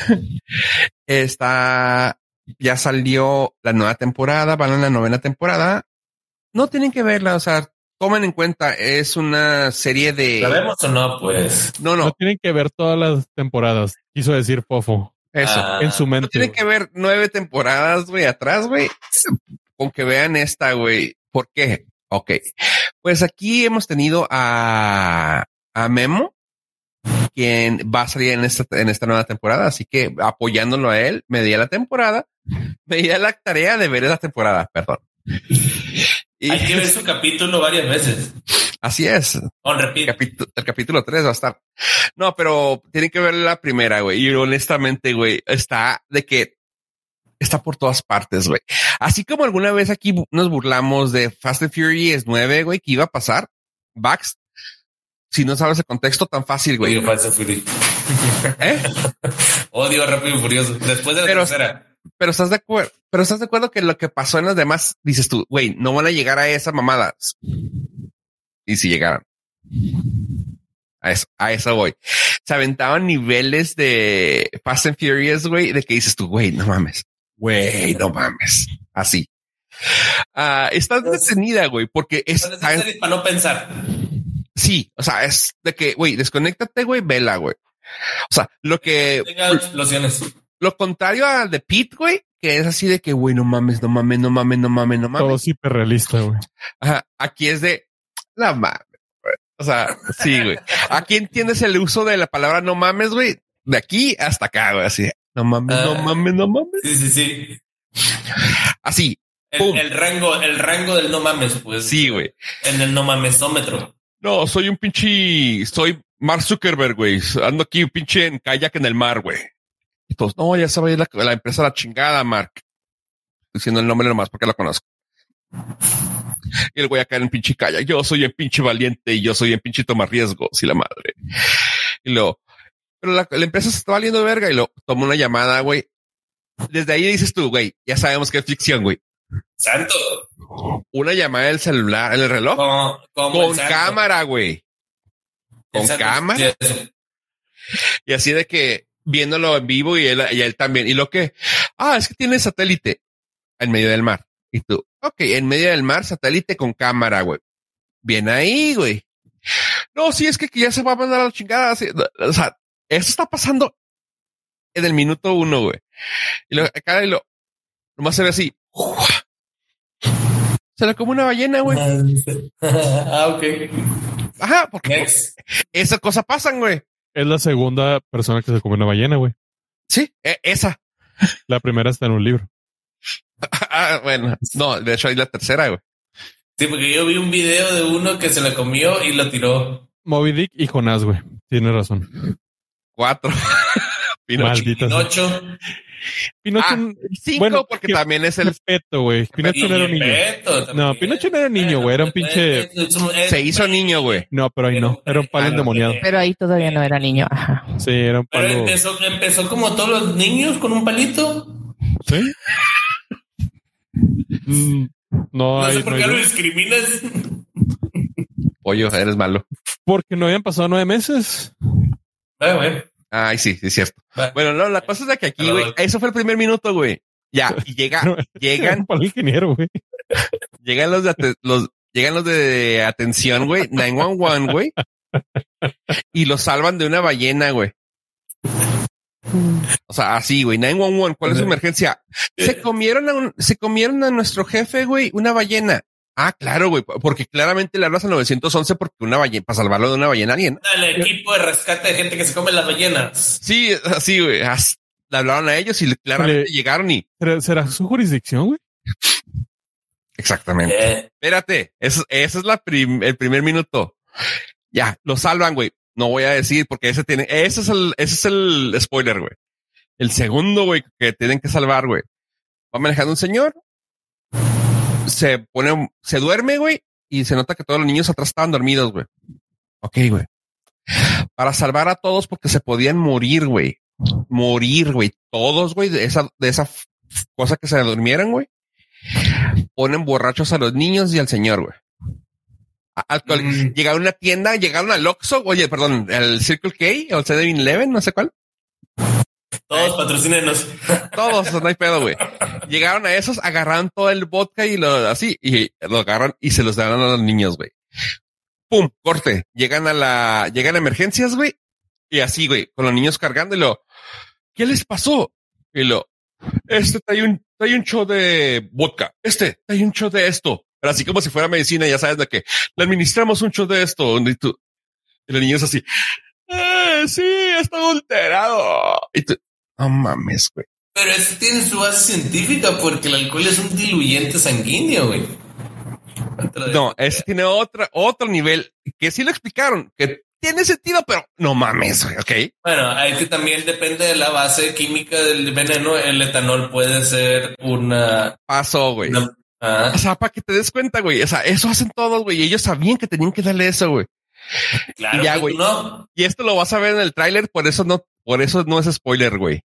Ya salió la nueva temporada, van en la 9ª temporada. No tienen que verla, o sea, tomen en cuenta, es una serie de... ¿La vemos o no? Pues. No tienen que ver todas las temporadas. Quiso decir Fofo. Eso. En su mente. No tienen que ver 9 temporadas, güey, atrás, güey, con que vean esta, güey. ¿Por qué? Ok. Pues aquí hemos tenido a Memo, quien va a salir en esta nueva temporada, así que apoyándolo a él, me di la tarea de ver esa temporada, perdón. Y hay que ver su capítulo varias veces. Así es. On repeat. El capítulo 3 va a estar. No, pero tienen que ver la primera, güey. Y honestamente, güey, está por todas partes, güey. Así como alguna vez aquí nos burlamos de Fast and Furious 9, güey, que iba a pasar. Vax, si no sabes el contexto tan fácil, güey. Odio Fast and Furious. Odio Rápido y Furioso. Después de la tercera. Pero estás de acuerdo que lo que pasó en las demás, dices tú, güey, no van a llegar a esa mamada. Y si llegaran. A eso voy. Se aventaban niveles de Fast and Furious, güey, de que dices tú, güey, no mames. Güey, no mames. Así. Estás detenida, güey, porque es para no pensar. Sí, o sea, es de que, güey, desconéctate, güey, vela, güey. O sea, tenga explosiones. Lo contrario a The Pit, güey, que es así de que, güey, no mames. Todo es hiperrealista, güey. Ajá, aquí es de la mames, güey. O sea, sí, güey. Aquí entiendes el uso de la palabra no mames, güey, de aquí hasta acá, güey, así. No mames. Sí. Así. El rango del no mames, pues. Sí, güey. En el no mamesómetro. No, soy Mark Zuckerberg, güey. Ando aquí un pinche en kayak en el mar, güey. Y todos, no, ya sabe la empresa la chingada, Mark. Diciendo el nombre nomás porque la conozco. Y el güey acá en pinche kayak. Yo soy en pinche valiente y yo soy en pinche toma riesgos y la madre. Y luego, pero la empresa se está valiendo de verga y lo tomó una llamada, güey. Desde ahí dices tú, güey, ya sabemos que es ficción, güey. Santo. Una llamada del celular, en el reloj. Con cámara, güey. Con cámara. Sí. Y así de que viéndolo en vivo y él también. Y lo que, es que tiene satélite en medio del mar. Y tú, ok, en medio del mar, satélite con cámara, güey. Bien ahí, güey. No, sí, es que ya se va a mandar a la chingada. Así, o sea, eso está pasando en el minuto 1, güey. Y acá nomás se ve así. Se le come una ballena, güey. Ok. Ajá, porque esas cosas pasan, güey. Es la segunda persona que se come una ballena, güey. Sí, esa. La primera está en un libro. Bueno, no, de hecho hay la tercera, güey. Sí, porque yo vi un video de uno que se la comió y lo tiró. Moby Dick y Jonás, güey. Tienes razón. 4. Pinocho. Pinocho. 5, bueno, porque también es el respeto, güey. Pinocho no era un niño. No, Pinocho no era niño, güey. Era un pinche. Se hizo niño, güey. No, pero ahí no. Era un palo endemoniado. Pero ahí todavía no era niño. Ajá. Sí, era un palo. Pero empezó como todos los niños con un palito. Sí. No sé por qué lo discriminas. Pollo, eres malo. Porque no habían pasado 9 meses. Bueno. Ay, sí, es cierto. Bueno, no, la cosa es de que aquí, güey, eso fue el primer minuto, güey. Ya, y llegan para el ingeniero, güey. Llegan los de atención, güey, 911, güey. Y los salvan de una ballena, güey. O sea, así, güey, 911, ¿cuál es su emergencia? Se comieron a nuestro jefe, güey, una ballena. Ah, claro, güey, porque claramente le hablas al 911 porque una ballena, para salvarlo de una ballena alien. El equipo de rescate de gente que se come las ballenas. Sí, así, güey. le hablaron a ellos y claramente llegaron y... ¿Será su jurisdicción, güey? Exactamente. Espérate, ese es el primer minuto. Ya, lo salvan, güey. No voy a decir porque ese es el spoiler, güey. El segundo, güey, que tienen que salvar, güey. Va manejando un señor, se duerme, güey, y se nota que todos los niños atrás estaban dormidos, güey. Ok, güey. Para salvar a todos porque se podían morir, güey. Todos, güey, de esa cosa que se durmieran, güey. Ponen borrachos a los niños y al señor, güey. Llegaron a una tienda, llegaron al Oxxo, al Circle K o al 7-Eleven, no sé cuál. Todos patrocínenos. Todos, no hay pedo, güey. Llegaron a esos, agarraron todo el vodka y lo agarran y se los dan a los niños, güey. Pum, corte. Llegan a emergencias, güey. Y así, güey, con los niños cargando y ¿qué les pasó? Y trae un shot de vodka. Trae un shot de esto. Pero así como si fuera medicina, ya sabes de que le administramos un shot de esto. Y los niños así, sí, está adulterado. Y tú, no mames, güey. Pero tiene su base científica porque el alcohol es un diluyente sanguíneo, güey. No, tiene otro nivel que sí lo explicaron, que tiene sentido, pero no mames, güey, ¿ok? Bueno, ahí que también depende de la base química del veneno. El etanol puede ser una... Pasó, güey. O sea, para que te des cuenta, güey. O sea, eso hacen todos, güey. Y ellos sabían que tenían que darle eso, güey. Claro, ya, güey. No. Y esto lo vas a ver en el tráiler, por eso no es spoiler, güey.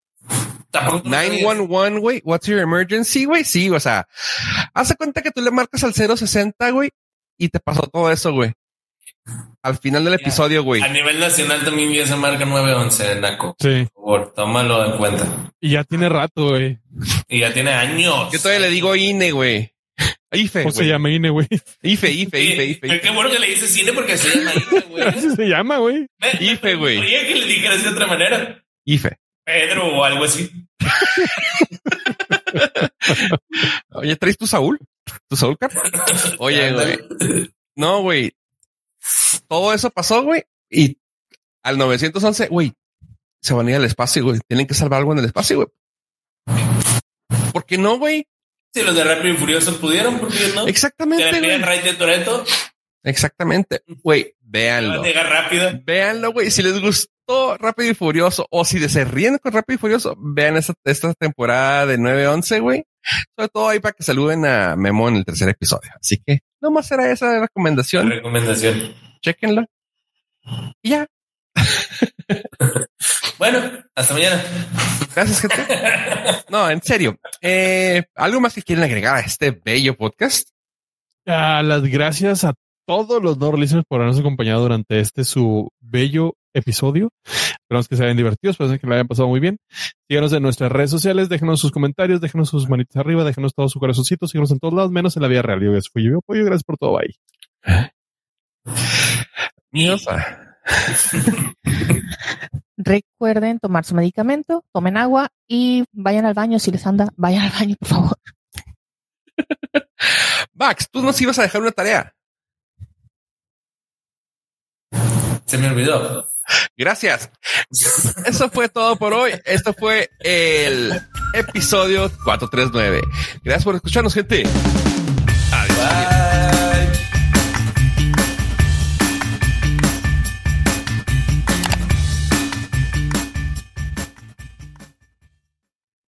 911, güey. What's your emergency, güey? Sí, o sea, haz cuenta que tú le marcas al 060, güey, y te pasó todo eso, güey. Al final del episodio, güey. A nivel nacional también ya se marca 911, Naco. Sí. Por favor, tómalo en cuenta. Y ya tiene rato, güey. Y ya tiene años. Yo todavía le digo INE, güey. IFE, ¿Cómo se llama INE, güey? IFE. Qué bueno que le dices cine porque se llama IFE, güey. Así se llama, güey. IFE, güey. Quería que le dijeras de otra manera. IFE. Pedro o algo así. Oye, ¿traes tu Saúl? ¿Tu Saúl, Carlos? Oye, güey. No, güey. Todo eso pasó, güey. Y al 911, güey, se van a ir al espacio, güey. Tienen que salvar algo en el espacio, güey. ¿Por qué no, güey? Si los de Rápido y Furioso pudieron, ¿por qué no? Exactamente, ¿Que le piden Ray de Toretto? Exactamente. Güey, véanlo. Llegar rápido. Véanlo, güey. Si les gustó Rápido y Furioso o si se ríen con Rápido y Furioso, vean esta temporada de 9-11, güey. Sobre todo ahí para que saluden a Memo en el tercer episodio. Así que nomás era esa recomendación. Chéquenlo. Y ya. Bueno, hasta mañana. Gracias, gente. No, en serio. ¿Algo más que quieren agregar a este bello podcast? Las gracias a todos los Nord listeners por habernos acompañado durante su bello episodio. Esperamos que se hayan divertido, esperamos que lo hayan pasado muy bien. Síganos en nuestras redes sociales, déjenos sus comentarios, déjenos sus manitas arriba, déjenos todo su corazoncito, síganos en todos lados, menos en la vida real. Yo fui yo, apoyo, gracias por todo, bye. Recuerden tomar su medicamento, tomen agua y vayan al baño. Si les anda, vayan al baño, por favor. Max, tú nos ibas a dejar una tarea. Se me olvidó. Gracias. Eso fue todo por hoy. Esto fue el episodio 439. Gracias por escucharnos, gente. Adiós. Bye.